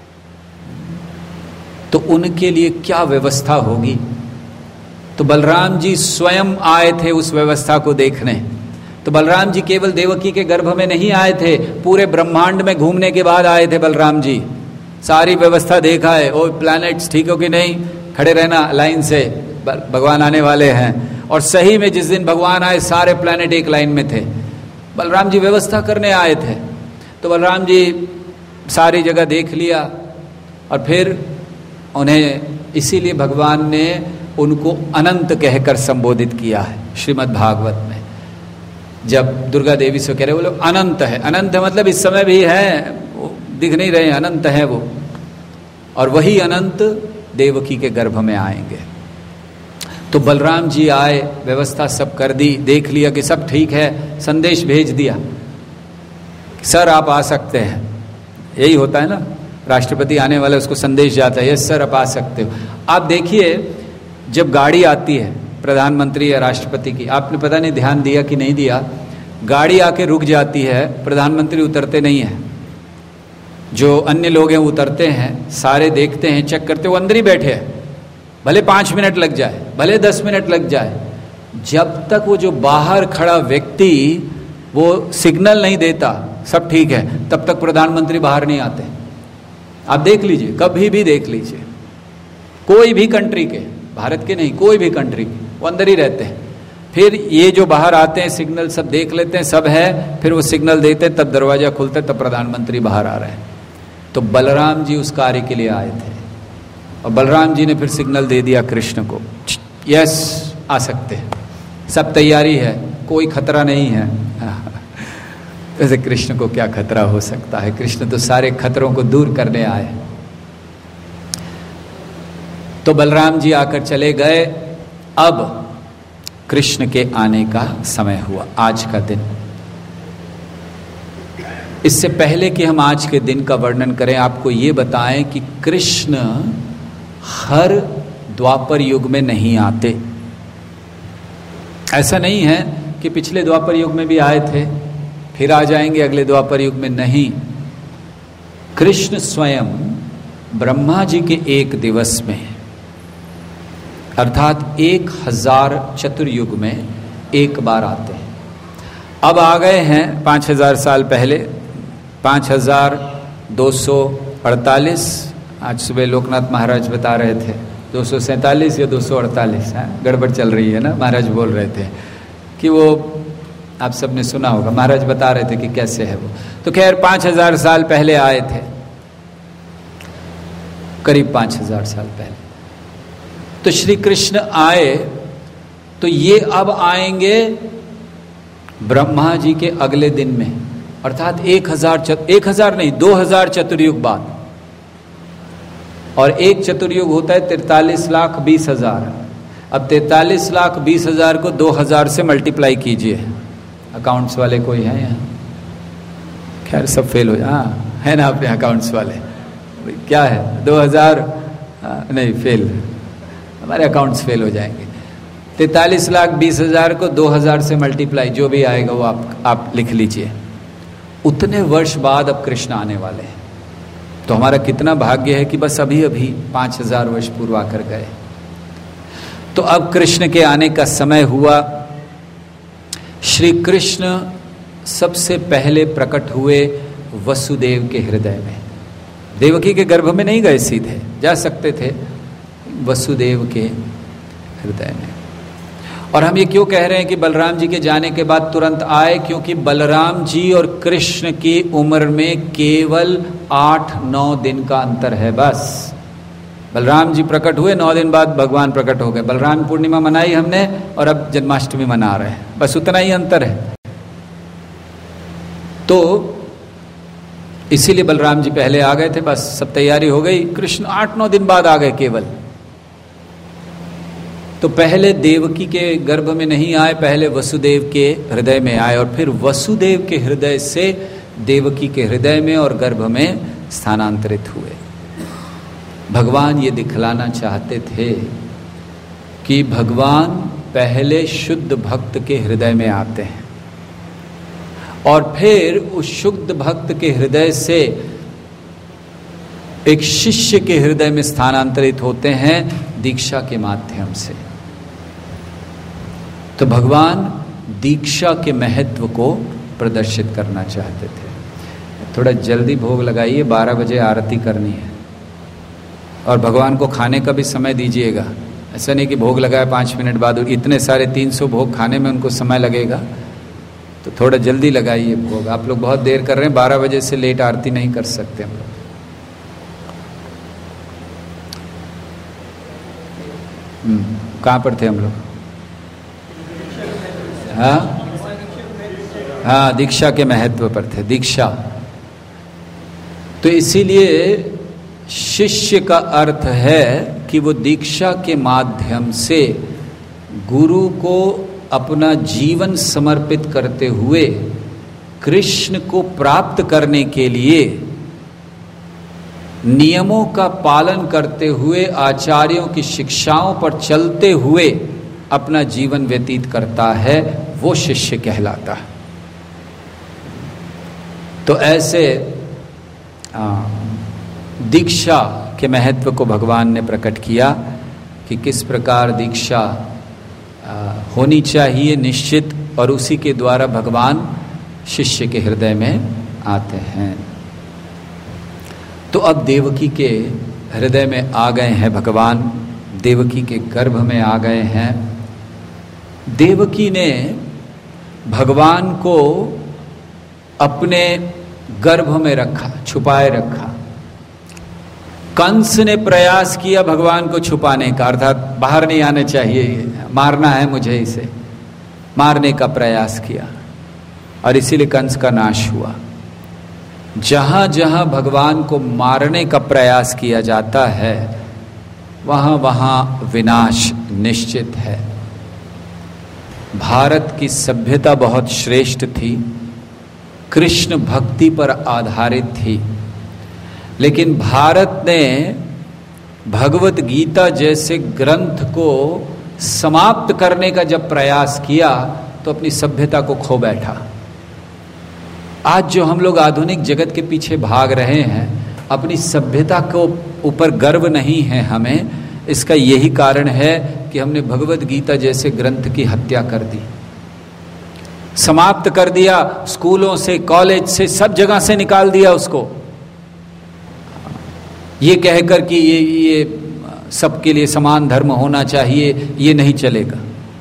S1: तो उनके लिए क्या व्यवस्था होगी। तो बलराम जी स्वयं आए थे उस व्यवस्था को देखने। तो बलराम जी केवल देवकी के गर्भ में नहीं आए थे, पूरे ब्रह्मांड में घूमने के बाद आए थे बलराम जी। सारी व्यवस्था देखा है, ओ प्लैनेट्स ठीक हो कि नहीं, खड़े रहना लाइन से, भगवान आने वाले हैं। और सही में जिस दिन भगवान आए सारे प्लैनेट एक लाइन में थे, बलराम जी व्यवस्था करने आए थे। तो बलराम जी सारी जगह देख लिया और फिर उन्हें, इसीलिए भगवान ने उनको अनंत कहकर संबोधित किया है श्रीमद् भागवत में। जब दुर्गा देवी से कह रहे वो लोग अनंत है, अनंत है मतलब इस समय भी है, वो दिख नहीं रहे, अनंत है वो। और वही अनंत देवकी के गर्भ में आएंगे। तो बलराम जी आए, व्यवस्था सब कर दी, देख लिया कि सब ठीक है, संदेश भेज दिया, सर आप आ सकते हैं। यही होता है ना, राष्ट्रपति आने वाले उसको संदेश जाता है, यस सर आप आ सकते हो। आप देखिए जब गाड़ी आती है प्रधानमंत्री या राष्ट्रपति की, आपने पता नहीं ध्यान दिया कि नहीं दिया, गाड़ी आके रुक जाती है, प्रधानमंत्री उतरते नहीं है, जो अन्य लोग हैं उतरते हैं, सारे देखते हैं, चेक करते, वो अंदर ही बैठे हैं, भले 5 मिनट लग जाए, भले 10 मिनट लग जाए, जब तक वो जो बाहर खड़ा व्यक्ति वो सिग्नल नहीं देता सब ठीक है, तब तक प्रधानमंत्री बाहर नहीं आते। आप देख लीजिए, कभी भी देख लीजिए, कोई भी कंट्री के, भारत के नहीं, कोई भी कंट्री के, वो अंदर ही रहते हैं। फिर ये जो बाहर आते हैं सिग्नल सब देख लेते हैं, सब है, फिर वो सिग्नल देते हैं, तब दरवाजा खुलता है, तब प्रधानमंत्री बाहर आ रहे हैं। तो बलराम जी उस कार्य के लिए आए थे और बलराम जी ने फिर सिग्नल दे दिया कृष्ण को, यस आ सकते हैं, सब तैयारी है, कोई खतरा नहीं है। वैसे कृष्ण को क्या खतरा हो सकता है, कृष्ण तो सारे खतरों को दूर करने आए। तो बलराम जी आकर चले गए। अब कृष्ण के आने का समय हुआ, आज का दिन। इससे पहले कि हम आज के दिन का वर्णन करें, आपको ये बताएं कि कृष्ण हर द्वापर युग में नहीं आते। ऐसा नहीं है कि पिछले द्वापर युग में भी आए थे फिर आ जाएंगे अगले द्वापर युग में, नहीं। कृष्ण स्वयं ब्रह्मा जी के एक दिवस में, अर्थात 1000 चतुर्युग में एक बार आते हैं। अब आ गए हैं 5000 साल पहले, 5248। आज सुबह लोकनाथ महाराज बता रहे थे 247 या 248, गड़बड़ चल रही है ना, महाराज बोल रहे थे कि वो, आप सबने सुना होगा, महाराज बता रहे थे कि कैसे है वो। तो खैर 5000 साल पहले आए थे, करीब 5000 साल पहले। तो श्री कृष्ण आए, तो ये अब आएंगे ब्रह्मा जी के अगले दिन में, अर्थात 1000 नहीं 2000 चतुर्युग बाद। और एक चतुर्युग होता है 43,20,000। अब 43,20,000 को 2000 से मल्टीप्लाई कीजिए। अकाउंट्स वाले कोई हैं यहाँ? खैर सब फेल हो जाए, है ना अपने अकाउंट्स वाले? क्या है 2000? नहीं, फेल, हमारे अकाउंट्स फेल हो जाएंगे। 43,20,000 को 2000 से मल्टीप्लाई, जो भी आएगा वो आप लिख लीजिए। उतने वर्ष बाद अब कृष्ण आने वाले हैं। तो हमारा कितना भाग्य है कि बस अभी अभी 5000 वर्ष पूर्व आकर गए। तो अब कृष्ण के आने का समय हुआ। श्री कृष्ण सबसे पहले प्रकट हुए वसुदेव के हृदय में। देवकी के गर्भ में नहीं गए सीधे, जा सकते थे, वसुदेव के हृदय में। और हम ये क्यों कह रहे हैं कि बलराम जी के जाने के बाद तुरंत आए? क्योंकि बलराम जी और कृष्ण की उम्र में केवल 8-9 दिन का अंतर है बस। बलराम जी प्रकट हुए, 9 दिन बाद भगवान प्रकट हो गए। बलराम पूर्णिमा मनाई हमने और अब जन्माष्टमी मना रहे हैं, बस उतना ही अंतर है। तो इसीलिए बलराम जी पहले आ गए थे, बस सब तैयारी हो गई, कृष्ण 8-9 दिन बाद आ गए केवल। तो पहले देवकी के गर्भ में नहीं आए, पहले वसुदेव के हृदय में आए और फिर वसुदेव के हृदय से देवकी के हृदय में और गर्भ में स्थानांतरित हुए। भगवान ये दिखलाना चाहते थे कि भगवान पहले शुद्ध भक्त के हृदय में आते हैं और फिर उस शुद्ध भक्त के हृदय से एक शिष्य के हृदय में स्थानांतरित होते हैं दीक्षा के माध्यम से। तो भगवान दीक्षा के महत्व को प्रदर्शित करना चाहते थे। थोड़ा जल्दी भोग लगाइए, 12 बजे आरती करनी है और भगवान को खाने का भी समय दीजिएगा। ऐसा नहीं कि भोग लगाए 5 मिनट बाद, इतने सारे 300 भोग खाने में उनको समय लगेगा, तो थोड़ा जल्दी लगाइए भोग। आप लोग बहुत देर कर रहे हैं, 12 बजे से लेट आरती नहीं कर सकते हम लोग। कहाँ पर थे हम लोग? हाँ, दीक्षा के महत्व पर थे। दीक्षा तो इसीलिए शिष्य का अर्थ है कि वो दीक्षा के माध्यम से गुरु को अपना जीवन समर्पित करते हुए कृष्ण को प्राप्त करने के लिए नियमों का पालन करते हुए, आचार्यों की शिक्षाओं पर चलते हुए अपना जीवन व्यतीत करता है, वो शिष्य कहलाता है। तो ऐसे दीक्षा के महत्व को भगवान ने प्रकट किया कि किस प्रकार दीक्षा होनी चाहिए निश्चित, और उसी के द्वारा भगवान शिष्य के हृदय में आते हैं। तो अब देवकी के हृदय में आ गए हैं भगवान, देवकी के गर्भ में आ गए हैं। देवकी ने भगवान को अपने गर्भ में रखा, छुपाए रखा। कंस ने प्रयास किया भगवान को छुपाने का, अर्थात बाहर नहीं आने चाहिए, मारना है मुझे, इसे मारने का प्रयास किया और इसीलिए कंस का नाश हुआ। जहां जहां भगवान को मारने का प्रयास किया जाता है वहां वहां विनाश निश्चित है। भारत की सभ्यता बहुत श्रेष्ठ थी, कृष्ण भक्ति पर आधारित थी, लेकिन भारत ने भगवत गीता जैसे ग्रंथ को समाप्त करने का जब प्रयास किया तो अपनी सभ्यता को खो बैठा। आज जो हम लोग आधुनिक जगत के पीछे भाग रहे हैं, अपनी सभ्यता को ऊपर गर्व नहीं है हमें, इसका यही कारण है कि हमने भगवत गीता जैसे ग्रंथ की हत्या कर दी, समाप्त कर दिया। स्कूलों से, कॉलेज से, सब जगह से निकाल दिया उसको, ये कहकर कि ये सबके लिए समान धर्म होना चाहिए, ये नहीं चलेगा।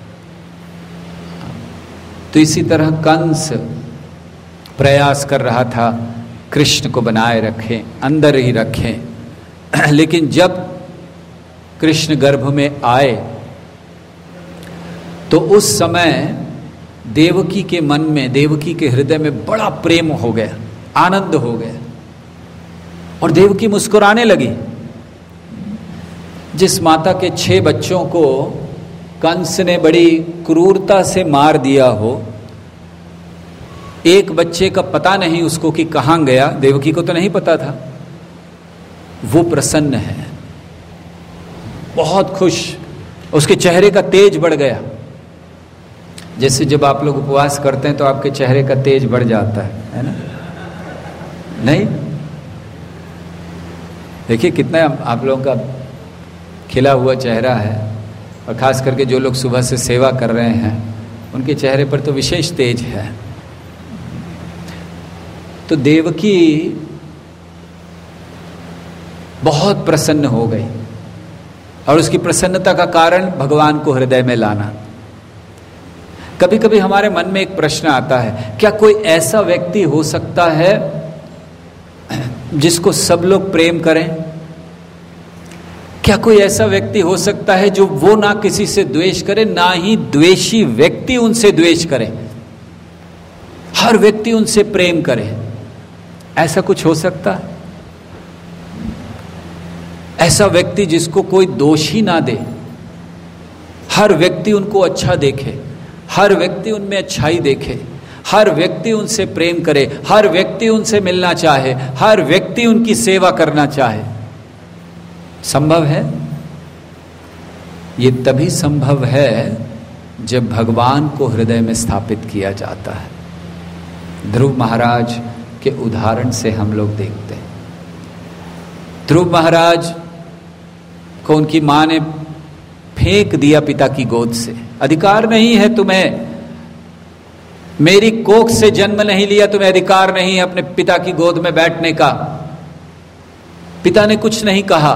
S1: तो इसी तरह कंस प्रयास कर रहा था कृष्ण को बनाए रखें, अंदर ही रखें, लेकिन जब कृष्ण गर्भ में आए तो उस समय देवकी के मन में, देवकी के हृदय में बड़ा प्रेम हो गया, आनंद हो गया और देवकी मुस्कुराने लगी। जिस माता के 6 बच्चों को कंस ने बड़ी क्रूरता से मार दिया हो, एक बच्चे का पता नहीं उसको कि कहां गया, देवकी को तो नहीं पता था, वो प्रसन्न है, बहुत खुश, उसके चेहरे का तेज बढ़ गया। जैसे जब आप लोग उपवास करते हैं तो आपके चेहरे का तेज बढ़ जाता है ना? नहीं? देखिए कितना आप लोगों का खिला हुआ चेहरा है, और खास करके जो लोग सुबह से सेवा कर रहे हैं उनके चेहरे पर तो विशेष तेज है। तो देवकी बहुत प्रसन्न हो गई और उसकी प्रसन्नता का कारण भगवान को हृदय में लाना। कभी कभी हमारे मन में एक प्रश्न आता है, क्या कोई ऐसा व्यक्ति हो सकता है जिसको सब लोग प्रेम करें? क्या कोई ऐसा व्यक्ति हो सकता है जो वो ना किसी से द्वेष करे, ना ही द्वेषी व्यक्ति उनसे द्वेष करे, हर व्यक्ति उनसे प्रेम करे? ऐसा कुछ हो सकता है? ऐसा व्यक्ति जिसको कोई दोष ही ना दे, हर व्यक्ति उनको अच्छा देखे, हर व्यक्ति उनमें अच्छाई देखे, हर व्यक्ति उनसे प्रेम करे, हर व्यक्ति उनसे मिलना चाहे, हर व्यक्ति उनकी सेवा करना चाहे, संभव है? ये तभी संभव है जब भगवान को हृदय में स्थापित किया जाता है। ध्रुव महाराज के उदाहरण से हम लोग देखते हैं। ध्रुव महाराज को उनकी मां ने फेंक दिया पिता की गोद से। अधिकार नहीं है तुम्हें, मेरी कोख से जन्म नहीं लिया, तुम्हें अधिकार नहीं है अपने पिता की गोद में बैठने का। पिता ने कुछ नहीं कहा।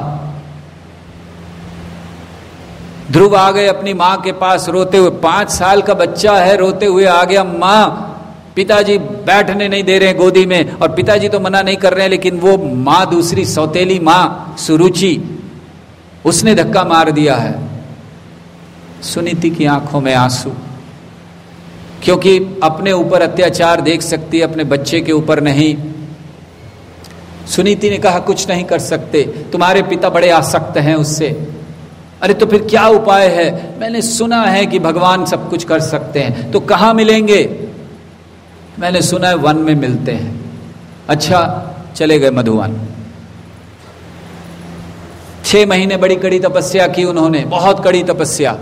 S1: ध्रुव आ गए अपनी मां के पास रोते हुए, 5 साल का बच्चा है, रोते हुए आ गया, मां पिताजी बैठने नहीं दे रहे हैं गोदी में, और पिताजी तो मना नहीं कर रहे हैं, लेकिन वो मां, दूसरी सौतेली मां सुरुचि, उसने धक्का मार दिया है। सुनीति की आंखों में आंसू, क्योंकि अपने ऊपर अत्याचार देख सकती है, अपने बच्चे के ऊपर नहीं। सुनीति ने कहा कुछ नहीं कर सकते, तुम्हारे पिता बड़े आसक्त हैं उससे। अरे तो फिर क्या उपाय है? मैंने सुना है कि भगवान सब कुछ कर सकते हैं, तो कहां मिलेंगे? मैंने सुना है वन में मिलते हैं। अच्छा, चले गए मधुवन। 6 महीने बड़ी कड़ी तपस्या की उन्होंने, बहुत कड़ी तपस्या।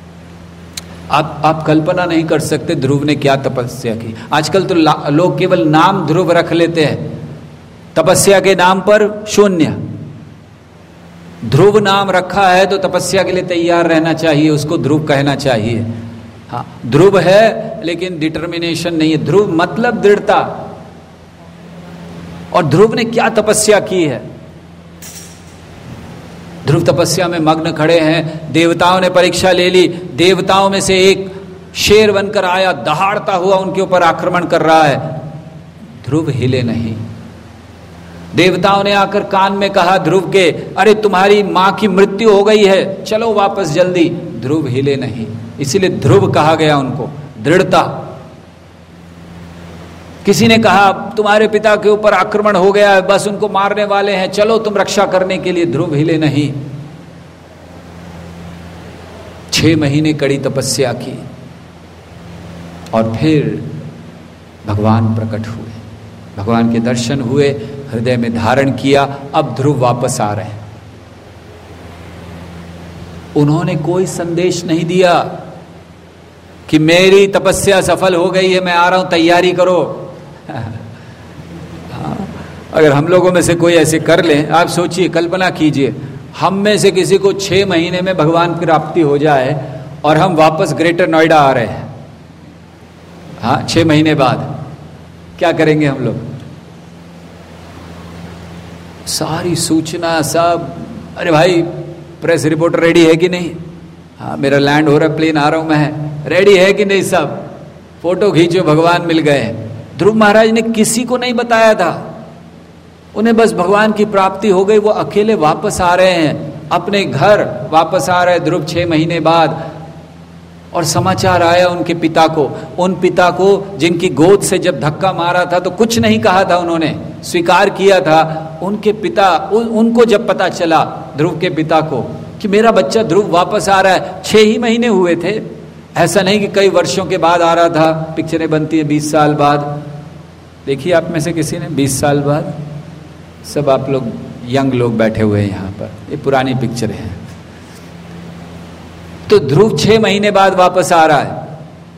S1: आप कल्पना नहीं कर सकते ध्रुव ने क्या तपस्या की। आजकल तो लोग केवल नाम ध्रुव रख लेते हैं, तपस्या के नाम पर शून्य। ध्रुव नाम रखा है तो तपस्या के लिए तैयार रहना चाहिए, उसको ध्रुव कहना चाहिए। हाँ, ध्रुव है लेकिन डिटर्मिनेशन नहीं है। ध्रुव मतलब दृढ़ता। और ध्रुव ने क्या तपस्या की है? ध्रुव तपस्या में मग्न खड़े हैं, देवताओं ने परीक्षा ले ली। देवताओं में से एक शेर बनकर आया, दहाड़ता हुआ उनके ऊपर आक्रमण कर रहा है। ध्रुव हिले नहीं। देवताओं ने आकर कान में कहा ध्रुव के, अरे तुम्हारी मां की मृत्यु हो गई है, चलो वापस जल्दी। ध्रुव हिले नहीं, इसीलिए ध्रुव कहा गया उनको, दृढ़ता। किसी ने कहा तुम्हारे पिता के ऊपर आक्रमण हो गया है, बस उनको मारने वाले हैं, चलो तुम रक्षा करने के लिए। ध्रुव हिले नहीं। 6 महीने कड़ी तपस्या की और फिर भगवान प्रकट हुए, भगवान के दर्शन हुए, हृदय में धारण किया। अब ध्रुव वापस आ रहे हैं। उन्होंने कोई संदेश नहीं दिया कि मेरी तपस्या सफल हो गई है, मैं आ रहा हूं, तैयारी करो। अगर हम लोगों में से कोई ऐसे कर ले, आप सोचिए, कल्पना कीजिए, हम में से किसी को 6 महीने में भगवान की प्राप्ति हो जाए और हम वापस ग्रेटर नोएडा आ रहे हैं। हाँ, 6 महीने बाद क्या करेंगे हम लोग? सारी सूचना सब, अरे भाई प्रेस रिपोर्टर रेडी है कि नहीं? हाँ, मेरा लैंड हो रहा है, प्लेन आ रहा हूं मैं, रेडी है कि नहीं? सब फोटो खींचो, भगवान मिल गए। ध्रुव महाराज ने किसी को नहीं बताया था, उन्हें बस भगवान की प्राप्ति हो गई। वो अकेले वापस आ रहे हैं, अपने घर वापस आ रहे हैं ध्रुव 6 महीने बाद। और समाचार आया उनके पिता को, उन पिता को जिनकी गोद से जब धक्का मारा था तो कुछ नहीं कहा था, उन्होंने स्वीकार किया था। उनके पिता, उनको जब पता चला ध्रुव के पिता को कि मेरा बच्चा ध्रुव वापस आ रहा है, 6 ही महीने हुए थे, ऐसा नहीं कि कई वर्षों के बाद आ रहा था। पिक्चरें बनती है 20 साल बाद, देखिए आप में से किसी ने 20 साल बाद? सब आप लोग यंग लोग बैठे हुए हैं यहाँ पर, ये पुरानी पिक्चरें हैं। तो ध्रुव 6 महीने बाद वापस आ रहा है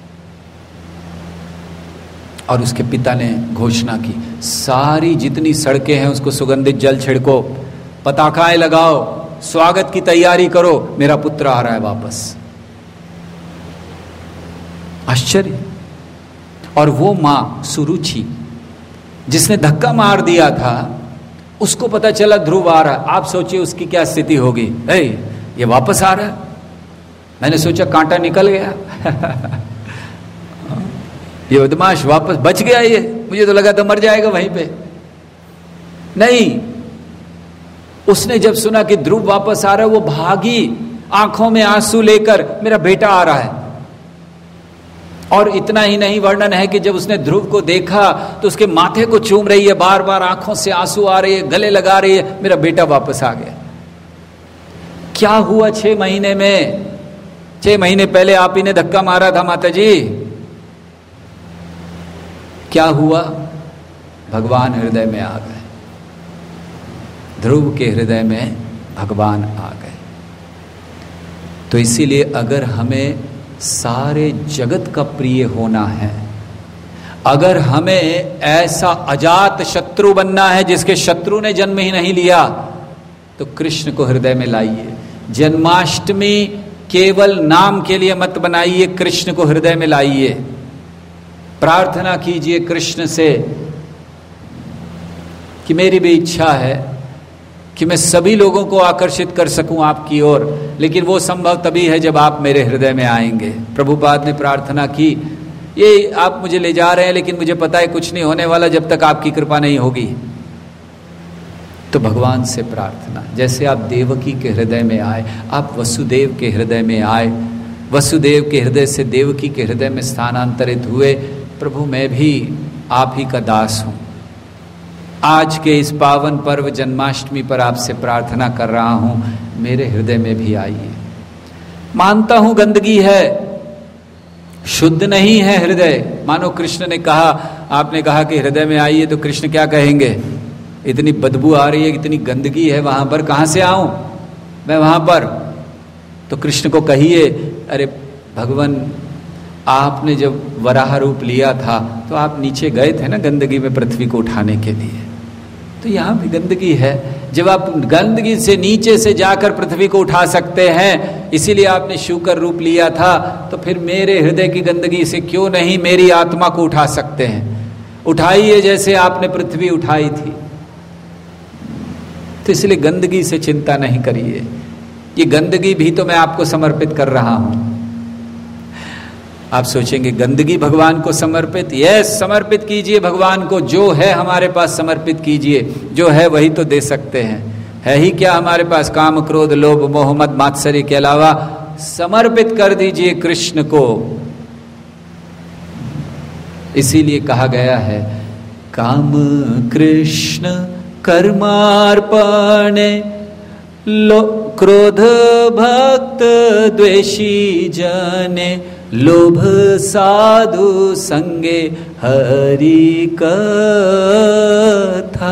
S1: और उसके पिता ने घोषणा की, सारी जितनी सड़कें हैं उसको सुगंधित जल छिड़को, पताकाएं लगाओ, स्वागत की तैयारी करो, मेरा पुत्र आ रहा है वापस। आश्चर्य। और वो मां सुरुचि जिसने धक्का मार दिया था, उसको पता चला ध्रुव आ रहा है। आप सोचिए उसकी क्या स्थिति होगी। ये वापस आ रहा है, मैंने सोचा कांटा निकल गया ये बदमाश वापस बच गया, ये मुझे तो लगा था मर जाएगा वहीं पे। नहीं, उसने जब सुना कि ध्रुव वापस आ रहा है, वो भागी आंखों में आंसू लेकर, मेरा बेटा आ रहा है। और इतना ही नहीं, वर्णन है कि जब उसने ध्रुव को देखा तो उसके माथे को चूम रही है, बार बार आंखों से आंसू आ रही है, गले लगा रही है, मेरा बेटा वापस आ गया। क्या हुआ 6 महीने में? 6 महीने पहले आप ही ने धक्का मारा था माता जी। क्या हुआ? भगवान हृदय में आ गए, ध्रुव के हृदय में भगवान आ गए। तो इसीलिए अगर हमें सारे जगत का प्रिय होना है, अगर हमें ऐसा अजात शत्रु बनना है जिसके शत्रु ने जन्म ही नहीं लिया, तो कृष्ण को हृदय में लाइए। जन्माष्टमी केवल नाम के लिए मत बनाइए, कृष्ण को हृदय में लाइए। प्रार्थना कीजिए कृष्ण से कि मेरी भी इच्छा है कि मैं सभी लोगों को आकर्षित कर सकूं आपकी ओर, लेकिन वो संभव तभी है जब आप मेरे हृदय में आएंगे। प्रभुपाद ने प्रार्थना की, ये आप मुझे ले जा रहे हैं लेकिन मुझे पता है कुछ नहीं होने वाला जब तक आपकी कृपा नहीं होगी। तो भगवान से प्रार्थना, जैसे आप देवकी के हृदय में आए, आप वसुदेव के हृदय में आए, वसुदेव के हृदय से देवकी के हृदय में स्थानांतरित हुए। प्रभु मैं भी आप ही का दास हूं। आज के इस पावन पर्व जन्माष्टमी पर आपसे प्रार्थना कर रहा हूं, मेरे हृदय में भी आइए। मानता हूं गंदगी है, शुद्ध नहीं है हृदय। मानो कृष्ण ने कहा, आपने कहा कि हृदय में आइए, तो कृष्ण क्या कहेंगे? इतनी बदबू आ रही है, इतनी गंदगी है वहां पर, कहां से आऊं मैं वहां पर? तो कृष्ण को कहिए, अरे भगवान आपने जब वराह रूप लिया था तो आप नीचे गए थे ना गंदगी में पृथ्वी को उठाने के लिए, तो यहां भी गंदगी है। जब आप गंदगी से नीचे से जाकर पृथ्वी को उठा सकते हैं, इसीलिए आपने शूकर रूप लिया था, तो फिर मेरे हृदय की गंदगी से क्यों नहीं मेरी आत्मा को उठा सकते हैं? उठाइए जैसे आपने पृथ्वी उठाई थी। तो इसलिए गंदगी से चिंता नहीं करिए, ये गंदगी भी तो मैं आपको समर्पित कर रहा हूं। आप सोचेंगे गंदगी भगवान को समर्पित? यस, समर्पित कीजिए भगवान को, जो है हमारे पास समर्पित कीजिए, जो है वही तो दे सकते हैं। है ही क्या हमारे पास? काम क्रोध लोभ मोह मद मात्सर्य के अलावा समर्पित कर दीजिए कृष्ण को। इसीलिए कहा गया है, काम कृष्ण कर्मार्पणे क्रोध भक्त द्वेषी जने लोभ साधु संगे हरि कथा।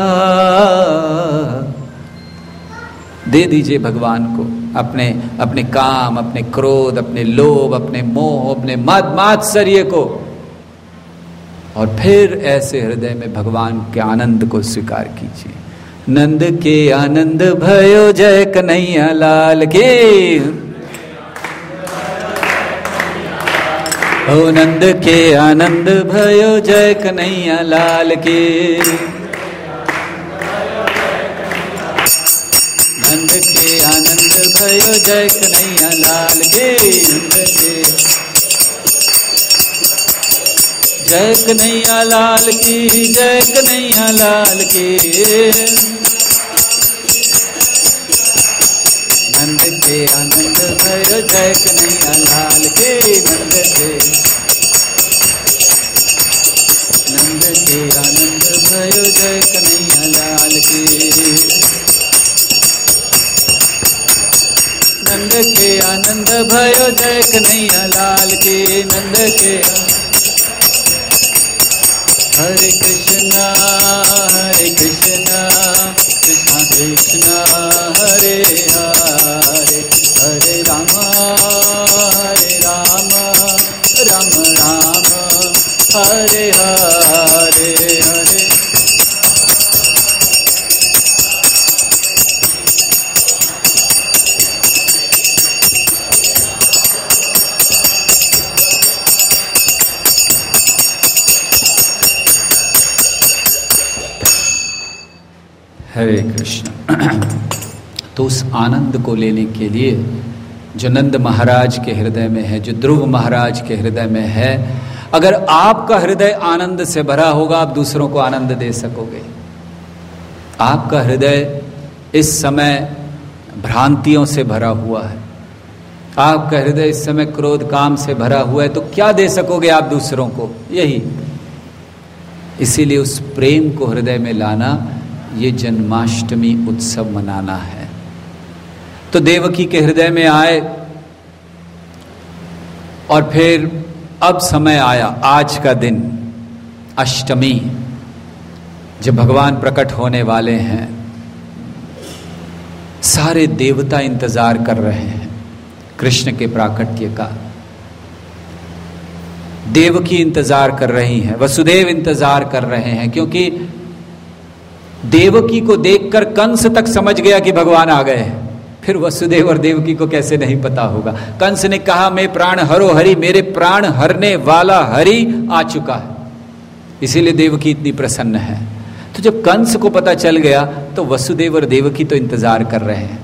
S1: दे दीजिए भगवान को अपने काम, अपने क्रोध, अपने लोभ, अपने मोह, अपने मद मात्सर्य को, और फिर ऐसे हृदय में भगवान के आनंद को स्वीकार कीजिए। नंद के आनंद भयो जय कन्हैया लाल के, ओ नंद के आनंद भयो जय कन्हैया लाल के। नंद के आनंद भयो जय कन्हैया लाल के, नंद के जय कन्हैया लाल की, जय कन्हैया लाल की। नंद के आनंद भयो जय कन्हैया लाल के, नंद के आनंद भयो जय कन्हैया लाल के। नंद के आनंद भयो जय कन्हैया लाल के, नंद के। हरे कृष्णा कृष्णा कृष्णा हरे हरे, हरे राम राम राम हरे हरे हरे। हरे कृष्ण। तो उस आनंद को लेने के लिए जो नंद महाराज के हृदय में है, जो ध्रुव महाराज के हृदय में है, अगर आपका हृदय आनंद से भरा होगा, आप दूसरों को आनंद दे सकोगे। आपका हृदय इस समय भ्रांतियों से भरा हुआ है, आपका हृदय इस समय क्रोध काम से भरा हुआ है तो क्या दे सकोगे आप दूसरों को? यही, इसीलिए उस प्रेम को हृदय में लाना, ये जन्माष्टमी उत्सव मनाना है। तो देवकी के हृदय में आए और फिर अब समय आया, आज का दिन अष्टमी, जब भगवान प्रकट होने वाले हैं। सारे देवता इंतजार कर रहे हैं कृष्ण के प्राकट्य का। देवकी इंतजार कर रही हैं, वसुदेव इंतजार कर रहे हैं, क्योंकि देवकी को देखकर कंस तक समझ गया कि भगवान आ गए हैं। फिर वसुदेव और देवकी को कैसे नहीं पता होगा? कंस ने कहा मैं प्राण हरो हरि, मेरे प्राण हरने वाला हरि आ चुका है। इसीलिए देवकी इतनी प्रसन्न है। तो जब कंस को पता चल गया तो वसुदेव और देवकी तो इंतजार कर रहे हैं।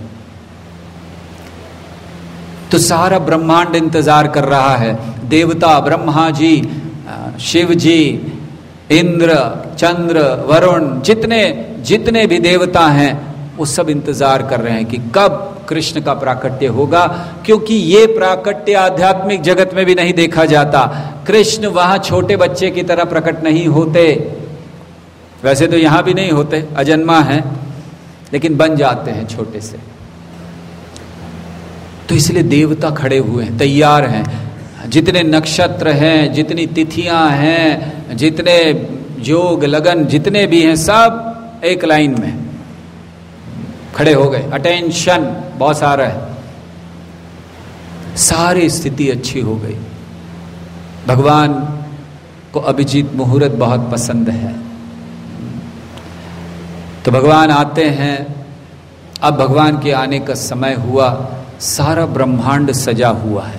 S1: तो सारा ब्रह्मांड इंतजार कर रहा है। देवता, ब्रह्मा जी, शिव जी, इंद्र, चंद्र, वरुण, जितने भी देवता हैं वो सब इंतजार कर रहे हैं कि कब कृष्ण का प्राकट्य होगा, क्योंकि ये प्राकट्य आध्यात्मिक जगत में भी नहीं देखा जाता। कृष्ण वहां छोटे बच्चे की तरह प्रकट नहीं होते, वैसे तो यहां भी नहीं होते, अजन्मा है, लेकिन बन जाते हैं छोटे से। तो इसलिए देवता खड़े हुए हैं, तैयार हैं। जितने नक्षत्र हैं, जितनी तिथियां हैं, जितने योग लगन जितने भी हैं, सब एक लाइन में खड़े हो गए। अटेंशन बहुत सारा है, सारी स्थिति अच्छी हो गई। भगवान को अभिजीत मुहूर्त बहुत पसंद है, तो भगवान आते हैं। अब भगवान के आने का समय हुआ, सारा ब्रह्मांड सजा हुआ है।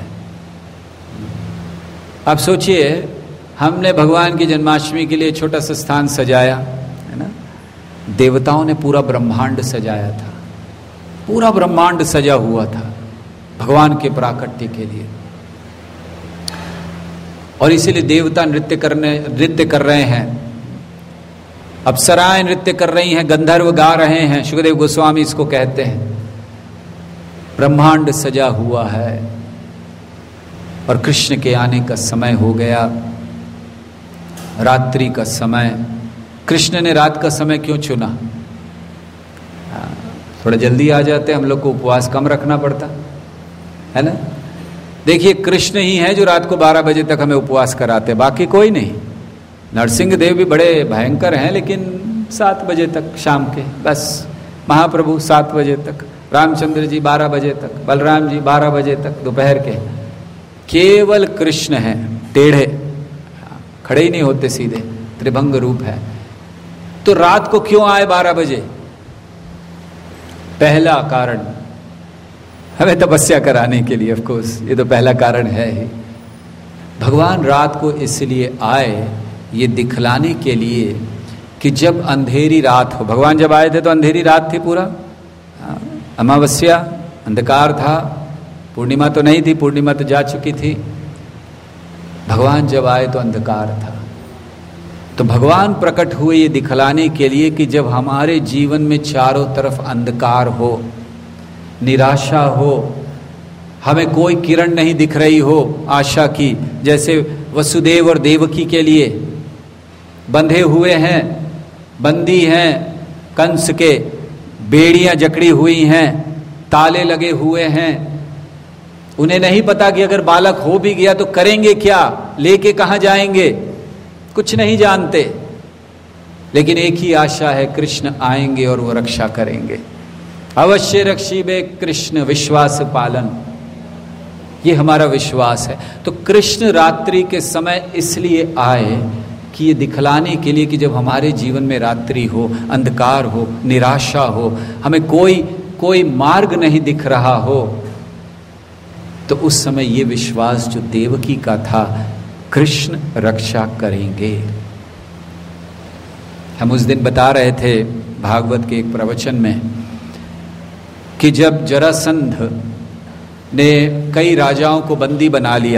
S1: अब सोचिए, हमने भगवान की जन्माष्टमी के लिए छोटा सा स्थान सजाया है ना, देवताओं ने पूरा ब्रह्मांड सजाया था, पूरा ब्रह्मांड सजा हुआ था भगवान के प्राकट्य के लिए। और इसीलिए देवता नृत्य कर रहे हैं, अप्सराएं नृत्य कर रही हैं, गंधर्व गा रहे हैं। सुखदेव गोस्वामी इसको कहते हैं। ब्रह्मांड सजा हुआ है और कृष्ण के आने का समय हो गया, रात्रि का समय। कृष्ण ने रात का समय क्यों चुना? थोड़ा जल्दी आ जाते, हम लोग को उपवास कम रखना पड़ता है ना। देखिए, कृष्ण ही है जो रात को 12 बजे तक हमें उपवास कराते, बाकी कोई नहीं। नरसिंह देव भी बड़े भयंकर हैं, लेकिन 7 बजे तक शाम के, बस। महाप्रभु 7 बजे तक, रामचंद्र जी 12 बजे तक, बलराम जी 12 बजे तक दोपहर के। केवल कृष्ण है टेढ़े, खड़े ही नहीं होते सीधे, त्रिभंग रूप है। तो रात को क्यों आए 12 बजे? पहला कारण हमें तपस्या कराने के लिए, ऑफ कोर्स, ये तो पहला कारण है ही। भगवान रात को इसलिए आए, ये दिखलाने के लिए कि जब अंधेरी रात हो। भगवान जब आए थे तो अंधेरी रात थी, पूरा अमावस्या, अंधकार था, पूर्णिमा तो नहीं थी, पूर्णिमा तो जा चुकी थी। भगवान जब आए तो अंधकार था। तो भगवान प्रकट हुए ये दिखलाने के लिए कि जब हमारे जीवन में चारों तरफ अंधकार हो, निराशा हो, हमें कोई किरण नहीं दिख रही हो आशा की, जैसे वसुदेव और देवकी के लिए बंधे हुए हैं, बंदी हैं कंस के, बेड़ियां जकड़ी हुई हैं, ताले लगे हुए हैं। उन्हें नहीं पता कि अगर बालक हो भी गया तो करेंगे क्या, लेके कहां जाएंगे, कुछ नहीं जानते। लेकिन एक ही आशा है, कृष्ण आएंगे और वो रक्षा करेंगे। अवश्य रक्षिबे कृष्ण विश्वास पालन, ये हमारा विश्वास है। तो कृष्ण रात्रि के समय इसलिए आए कि ये दिखलाने के लिए कि जब हमारे जीवन में रात्रि हो, अंधकार हो, निराशा हो, हमें कोई मार्ग नहीं दिख रहा हो, तो उस समय ये विश्वास जो देवकी का था, कृष्ण रक्षा करेंगे। हम उस दिन बता रहे थे भागवत के एक प्रवचन में कि जब जरासंध ने कई राजाओं को बंदी बना लिया,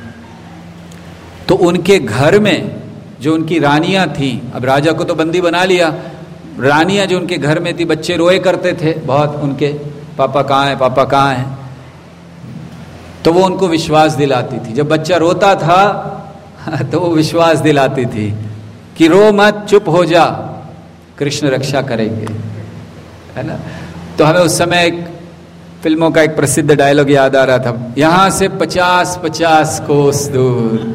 S1: तो उनके घर में जो उनकी रानियां थीं, अब राजा को तो बंदी बना लिया, रानियां जो उनके घर में थी, बच्चे रोए करते थे बहुत, उनके पापा कहाँ हैं, पापा कहाँ हैं। तो वो उनको विश्वास दिलाती थी। जब बच्चा रोता था तो वो विश्वास दिलाती थी कि रो मत, चुप हो जा, कृष्ण रक्षा करेंगे, है ना। तो हमें उस समय एक फिल्मों का एक प्रसिद्ध डायलॉग याद आ रहा था, यहां से 50-50 कोस दूर।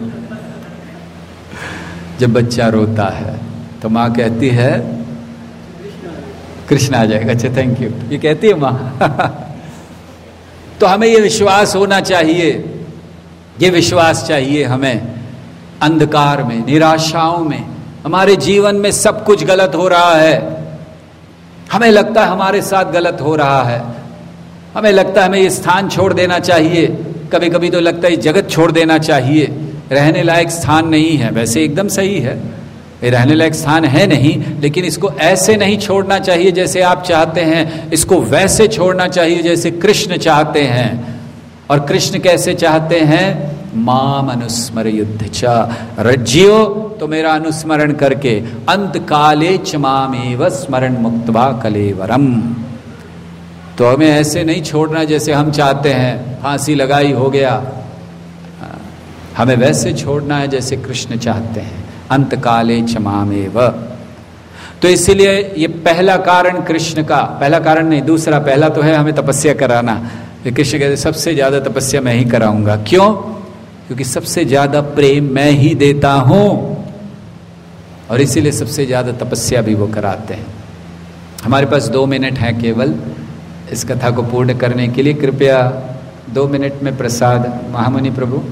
S1: जब बच्चा रोता है तो माँ कहती है कृष्ण आ जाएगा। अच्छा, थैंक यू, ये कहती है माँ। तो हमें ये विश्वास होना चाहिए, ये विश्वास चाहिए हमें। अंधकार में, निराशाओं में, हमारे जीवन में सब कुछ गलत हो रहा है, हमें लगता है हमारे साथ गलत हो रहा है, हमें लगता है हमें ये स्थान छोड़ देना चाहिए, कभी कभी तो लगता है जगत छोड़ देना चाहिए, रहने लायक स्थान नहीं है। वैसे एकदम सही है, ये रहने लायक स्थान है नहीं, लेकिन इसको ऐसे नहीं छोड़ना चाहिए जैसे आप चाहते हैं, इसको वैसे छोड़ना चाहिए जैसे कृष्ण चाहते हैं। और कृष्ण कैसे चाहते हैं? माम अनुस्मर युद्ध च, रज्जियो तो मेरा अनुस्मरण करके, अंत काले च मामेव स्मरण मुक्त्वा कलेवरम। तो हमें ऐसे नहीं छोड़ना जैसे हम चाहते हैं, फांसी लगाई हो गया, हमें वैसे छोड़ना है जैसे कृष्ण चाहते हैं, अंत काले च मामेव। तो इसीलिए ये पहला कारण कृष्ण का, पहला कारण नहीं, दूसरा, पहला तो है हमें तपस्या कराना। कृष्ण कहते सबसे ज्यादा तपस्या मैं ही कराऊंगा। क्यों? क्योंकि सबसे ज्यादा प्रेम मैं ही देता हूं, और इसीलिए सबसे ज्यादा तपस्या भी वो कराते हैं। हमारे पास 2 मिनट हैं केवल इस कथा को पूर्ण करने के लिए। कृपया 2 मिनट में प्रसाद, महामुनि प्रभु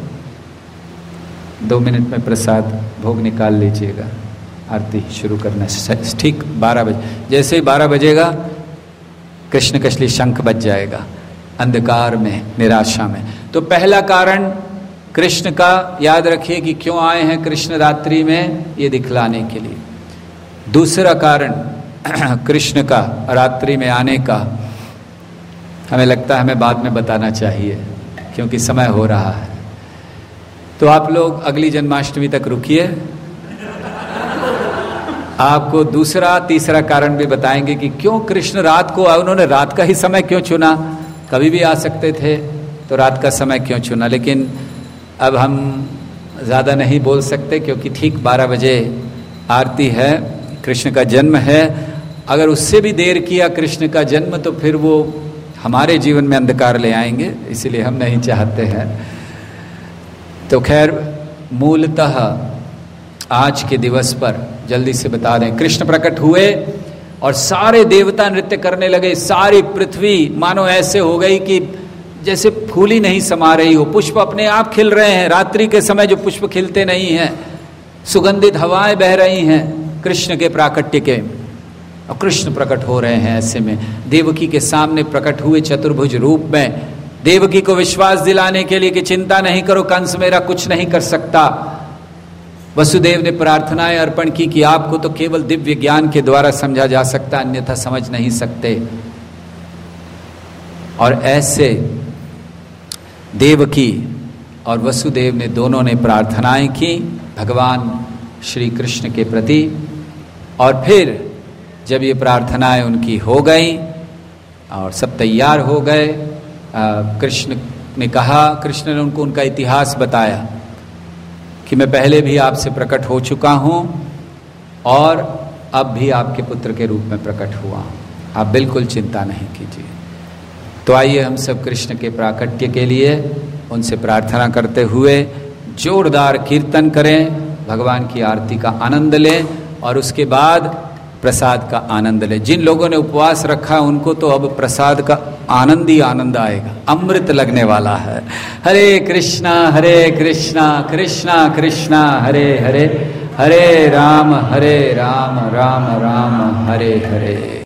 S1: 2 मिनट में प्रसाद भोग निकाल लीजिएगा। आरती शुरू करना ठीक 12 बजे, जैसे ही 12 बजेगा कृष्ण कशली शंख बज जाएगा, अंधकार में, निराशा में। तो पहला कारण कृष्ण का याद रखिए कि क्यों आए हैं कृष्ण रात्रि में, ये दिखलाने के लिए। दूसरा कारण कृष्ण का रात्रि में आने का हमें लगता है हमें बाद में बताना चाहिए क्योंकि समय हो रहा है। तो आप लोग अगली जन्माष्टमी तक रुकिए, आपको दूसरा तीसरा कारण भी बताएंगे कि क्यों कृष्ण रात को आए, उन्होंने रात का ही समय क्यों चुना। कभी भी आ सकते थे, तो रात का समय क्यों चुना। लेकिन अब हम ज़्यादा नहीं बोल सकते क्योंकि ठीक 12 बजे आरती है, कृष्ण का जन्म है। अगर उससे भी देर किया कृष्ण का जन्म तो फिर वो हमारे जीवन में अंधकार ले आएंगे, इसलिए हम नहीं चाहते हैं। तो खैर, मूलतः आज के दिवस पर जल्दी से बता दें, कृष्ण प्रकट हुए और सारे देवता नृत्य करने लगे। सारी पृथ्वी मानो ऐसे हो गई कि जैसे फूल ही नहीं समा रही हो, पुष्प अपने आप खिल रहे हैं। रात्रि के समय जो पुष्प खिलते नहीं हैं, सुगंधित हवाएं बह रही हैं कृष्ण के प्राकट्य के, और कृष्ण प्रकट हो रहे हैं। ऐसे में देवकी के सामने प्रकट हुए चतुर्भुज रूप में, देवकी को विश्वास दिलाने के लिए कि चिंता नहीं करो, कंस मेरा कुछ नहीं कर सकता। वसुदेव ने प्रार्थनाएं अर्पण की कि आपको तो केवल दिव्य ज्ञान के द्वारा समझा जा सकता, अन्यथा समझ नहीं सकते। और ऐसे देवकी और वसुदेव ने दोनों ने प्रार्थनाएं की भगवान श्री कृष्ण के प्रति। और फिर जब ये प्रार्थनाएं उनकी हो गई और सब तैयार हो गए, कृष्ण ने कहा, कृष्ण ने उनको उनका इतिहास बताया कि मैं पहले भी आपसे प्रकट हो चुका हूं और अब भी आपके पुत्र के रूप में प्रकट हुआ हूं, आप बिल्कुल चिंता नहीं कीजिए। तो आइए हम सब कृष्ण के प्राकट्य के लिए उनसे प्रार्थना करते हुए जोरदार कीर्तन करें, भगवान की आरती का आनंद लें और उसके बाद प्रसाद का आनंद लें। जिन लोगों ने उपवास रखा उनको तो अब प्रसाद का आनंद ही आनंद आएगा, अमृत लगने वाला है। हरे कृष्णा कृष्णा कृष्णा हरे हरे, हरे राम राम राम हरे हरे।